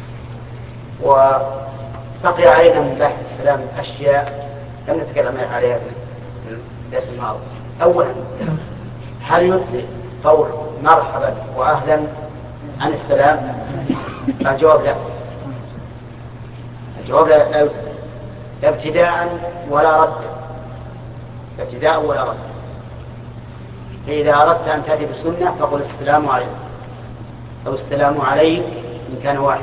وبقي علينا من بحث السلام أشياء لم نتكلم عليها في الدرس الماضي. أولا، هل يجزي قول مرحبا وأهلا عن السلام؟ الجواب لا. الجواب لا يجزي، لا ابتداء ولا رد، ابتداء ولا رد. فإذا أردت أن تأتي بالسنة فقل السلام عليكم أو السلام عليك إن كان واحد.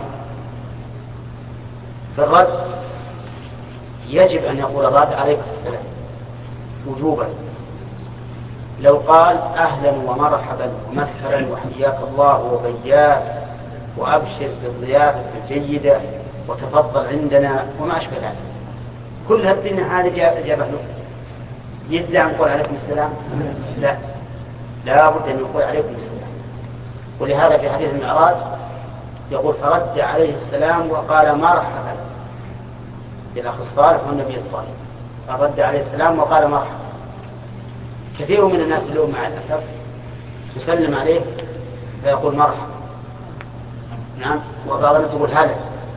في الرد يجب أن يقول الرد عليكم السلام وجوبا. لو قال أهلا ومرحبا ومسهلا وحياك الله وبياك وأبشر بالضيافة الجيدة وتفضل عندنا وما أشبه ذلك، كل هالدنيا هذه جابه له، يجزي أن يقول عليكم السلام؟ لا، لا بد أن يقول عليكم السلام. ولهذا في حديث المعراج يقول فرد عليه السلام وقال مرحبا بالأخ الصالح والنبي الصالح، فرد عليه السلام وقال مرحبا. كثير من الناس اليوم مع الأسف يسلم عليه فيقول مرحبا، نعم، وبعض الناس يقول هذا.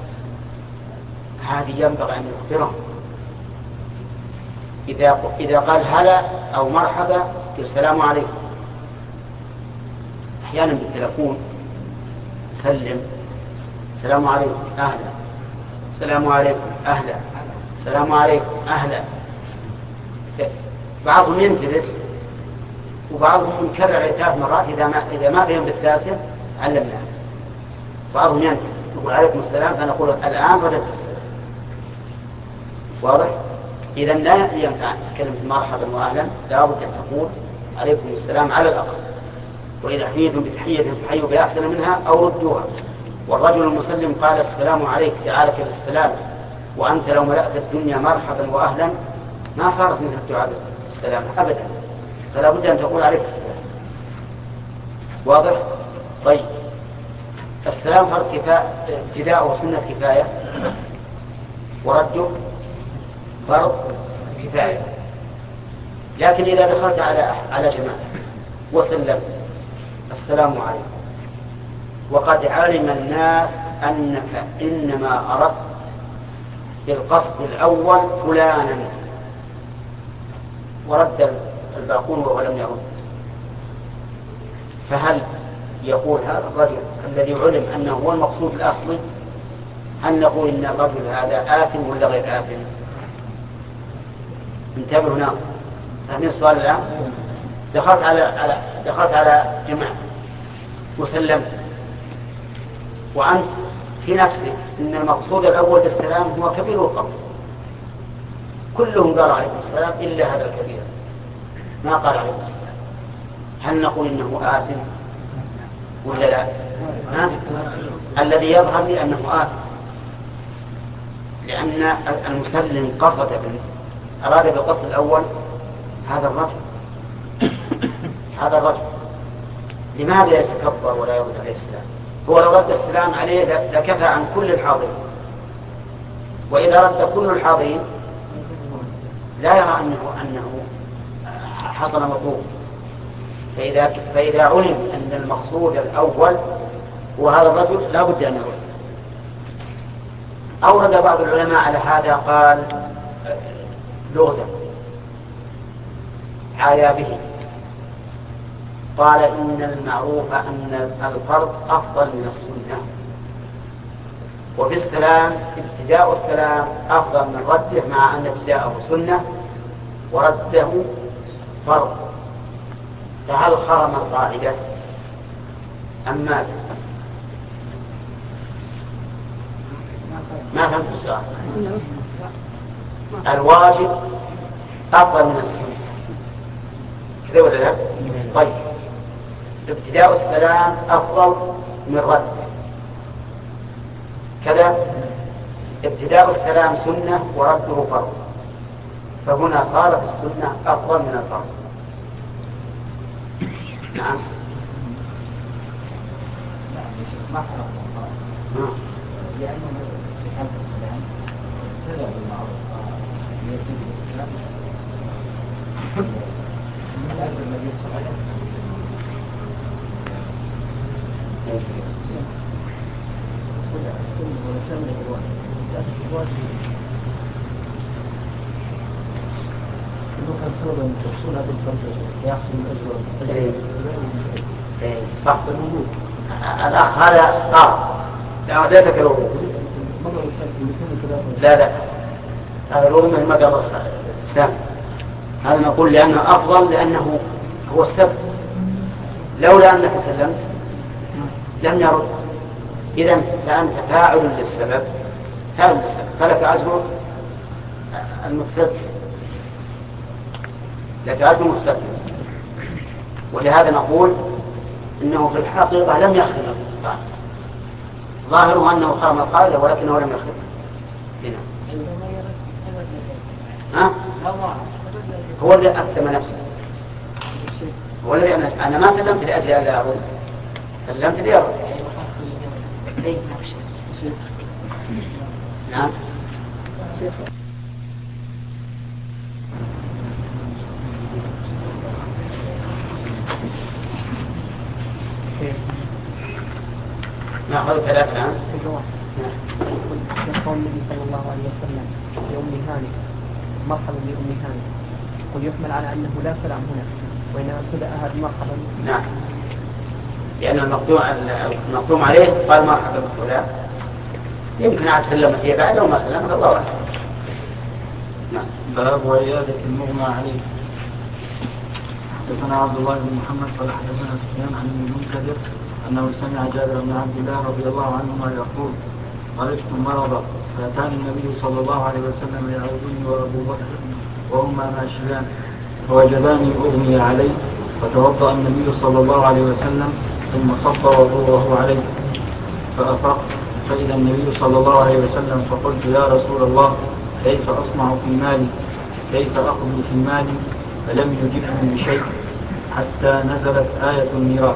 هذه ينبغي أن يخبرهم. إذا قال هلا أو مرحبا السلام عليكم. أحيانا بالتلفون سلم السلام عليكم أهلا، السلام عليكم أهلا، السلام عليكم أهلا. بعضهم ينتبه وبعضهم يكرر 3 مرات، إذا ما فهم بالثالثة علمناه. بعضهم ينتبه يقول عليكم السلام فنقول الآن ردت السلام. واضح؟ إذا لا ينفع كلمة مرحبا وأهلا، لا بد أن تقول عليكم السلام على الأقل. وإذا حييتم بتحية فحيوا بأحسن منها أو ردوها. والرجل المسلم قال السلام عليك دعالك بالسلام، وأنت لو ملأت الدنيا مرحبا وأهلا ما صارت منها الدعاء بالسلام أبدا، فلا بد أن تقول عليك السلام. واضح؟ طيب السلام فرض ابتداء وسنة كفاية، ورده فرض كفاية. لكن إذا دخلت على جماعة وسلمت السلام عليكم وقد علم الناس أنك إنما أردت بالقصد الأول فلانا، ورد الباقون ولم يرد، فهل يقول هذا الرجل الذي علم أنه هو المقصود الأصلي، هل نقول إن الرجل هذا آثم ولا غير آثم؟ انتبهوا هنا، فهمين السؤال الآن؟ دخلت على جماعة وسلمت، وأنت في نفسك إن المقصود الأول بالسلام هو كبير القوم، كلهم قالوا عليكم السلام إلا هذا الكبير ما قال عليكم السلام، هل نقول إنه آثم ولا لا؟ الذي يظهر لي أنه آثم، لأن المسلم قصد أراد بالقصد الأول هذا الرجل لماذا يتكبر ولا يرد عليه السلام؟ هو لو رد السلام عليه لكفى عن كل الحاضرين، وإذا رد كل الحاضرين لا يرى أنه حصل مطلوب. فإذا علم أن المقصود الأول هو هذا الرجل لا بد أن يرد. أورد بعض العلماء على هذا، قال لغزا عايا به، قال إن المعروف أن الفرض أفضل من السنة، وفي السلام ابتداء السلام أفضل من رده، مع أن ابتداءه سنة ورده فرض. فهل خرم القاعدة أم ماذا؟ ما فهمت السؤال. الواجب أفضل من السنة كذا ولا لا؟ طيب ابتداء السلام أفضل من رد كذا، ابتداء السلام سنة ورده فرض، فهنا صارت السنة أفضل من الفرض. نعم. لأنه في حالة السلام تدعو بالمعروف ويأتي بالإسلام من الأجل الذي صحيح كان سببا من تحصيل هذا الفرد ويحصل الأجر. صح. الأخ هذا قال لا تكلموا. لا هذا الوضوء من مجرى السلام، هذا نقول لأنه أفضل، لأنه هو السبب، لولا أنك سلمت لم يرد. إذن فأنت فاعل للسبب فلك أجر المستبد، لك أجر المستبد. ولهذا نقول إنه في الحقيقة لم يخدم القاعدة، ظاهره أنه خرم القاعدة ولكنه لم يخدم هنا. هو الذي أكتم نفسه، هو الذي أنا ما سلمت لأجل ألا أرد، سلمت لي أرد. نعم. نأخذ ثلاثة الآن. يقول النبي صلى الله عليه وسلم لأم هاني مرحبا بأم هاني، قل يحمل على أنه لا سلام هنا وإنما ابتدأ هذا مرحبا. نعم، لأن المقدوم عليه قال مرحبا بفلان، يمكن أن سلمت هي بعد وما سلمت الله أعلم. نعم. باب عيادة المغمى عليه. حدثنا عبد الله بن محمد قال حدثنا سفيان عن ابن المنكدر أنه سمع جابر بن عبد الله رضي الله عنهما يقول مرضت مرضا فأتاني النبي صلى الله عليه وسلم يعودني وأبو بكر وهما ماشيان فوجداني أغمي علي فتوضأ النبي صلى الله عليه وسلم ثم صب وضوءه عليه فأفقت فإذا النبي صلى الله عليه وسلم فقلت يا رسول الله كيف أصنع في مالي كيف أقضي في مالي فلم يجبني بشيء حتى نزلت آية الميراث.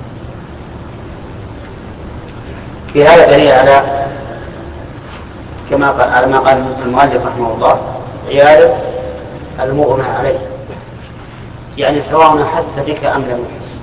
في هذا دليل على كما قال على ما قال المؤلف رحمه الله عيادة المغمى عليه، يعني سواء حس بك أم لم يحس،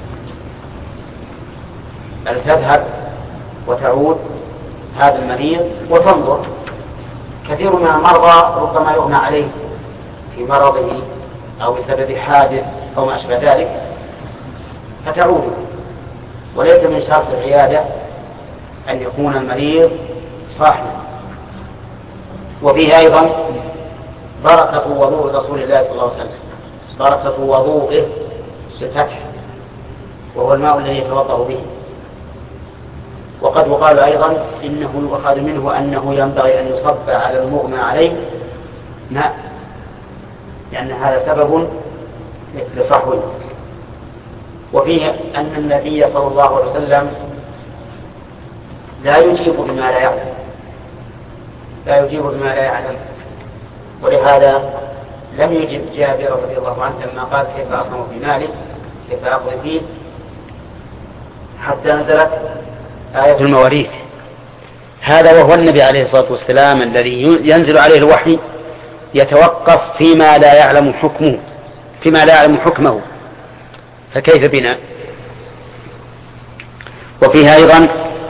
أن تذهب وتعود هذا المريض وتنظر. كثير من المرضى ربما يغمى عليه في مرضه أو بسبب حادث أو ما أشبه ذلك فتعود، وليس من شرط العيادة أن يكون المريض صاحبا. وفيه أيضا بركة وضوء رسول الله صلى الله عليه وسلم، بركة وضوءه بالفتح وهو الماء الذي يتوضأ به. وقد يقال أيضا إنه يؤخذ منه أنه ينبغي أن يصب على المغمى عليه ماء، لأن هذا سبب لصحوه. وفيه أن النبي صلى الله عليه وسلم لا يجيب بما لا يعلم، لا يجيب بما لا يعلم، ولهذا لم يجب جابر رضي الله عنه لما قال كيف أصنع في مالي كيف أقضي فيه حتى نزلت آية المواريث. هذا وهو النبي عليه الصلاة والسلام الذي ينزل عليه الوحي يتوقف فيما لا يعلم حكمه، فيما لا يعلم حكمه، فكيف بنا؟ وفيها أيضا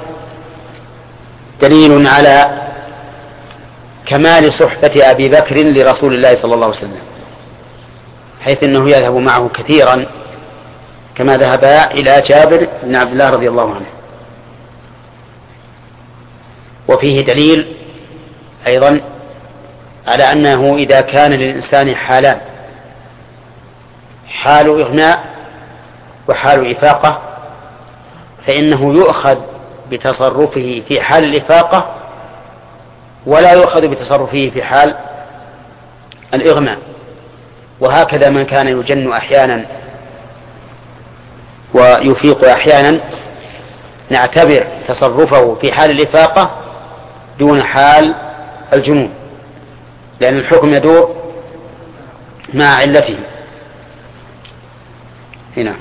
دليل على كمال صحبة أبي بكر لرسول الله صلى الله عليه وسلم، حيث أنه يذهب معه كثيرا كما ذهب إلى جابر بن عبد الله رضي الله عنه. وفيه دليل أيضا على أنه إذا كان للإنسان حالان، حال إغناء وحال إفاقة، فإنه يؤخذ بتصرفه في حال الإفاقة ولا يؤخذ بتصرفه في حال الإغماء. وهكذا من كان يجن أحيانا ويفيق أحيانا نعتبر تصرفه في حال الإفاقة دون حال الجنون، لأن الحكم يدور مع علته. هنا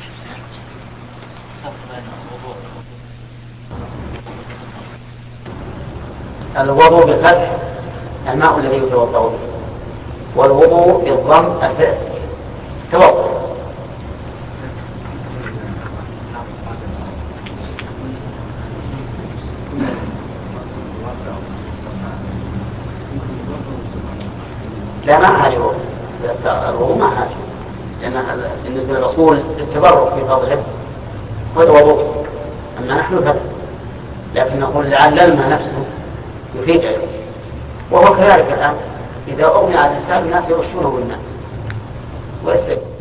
الوضوء بالفتح الماء الذي يتوضأ به، والوضوء بالضم الفعل توضأ. لا ما حاجه الوضوء ما حاجه، لأن بالنسبة للرسول التبرك بفضله والوضوء، أما نحن فتح، لكن نقول لعل الماء نفسه يفيد عليه. وهو كذلك الآن إذا أغني على الإنسان الناس يرشونه بالماء ويستجيب.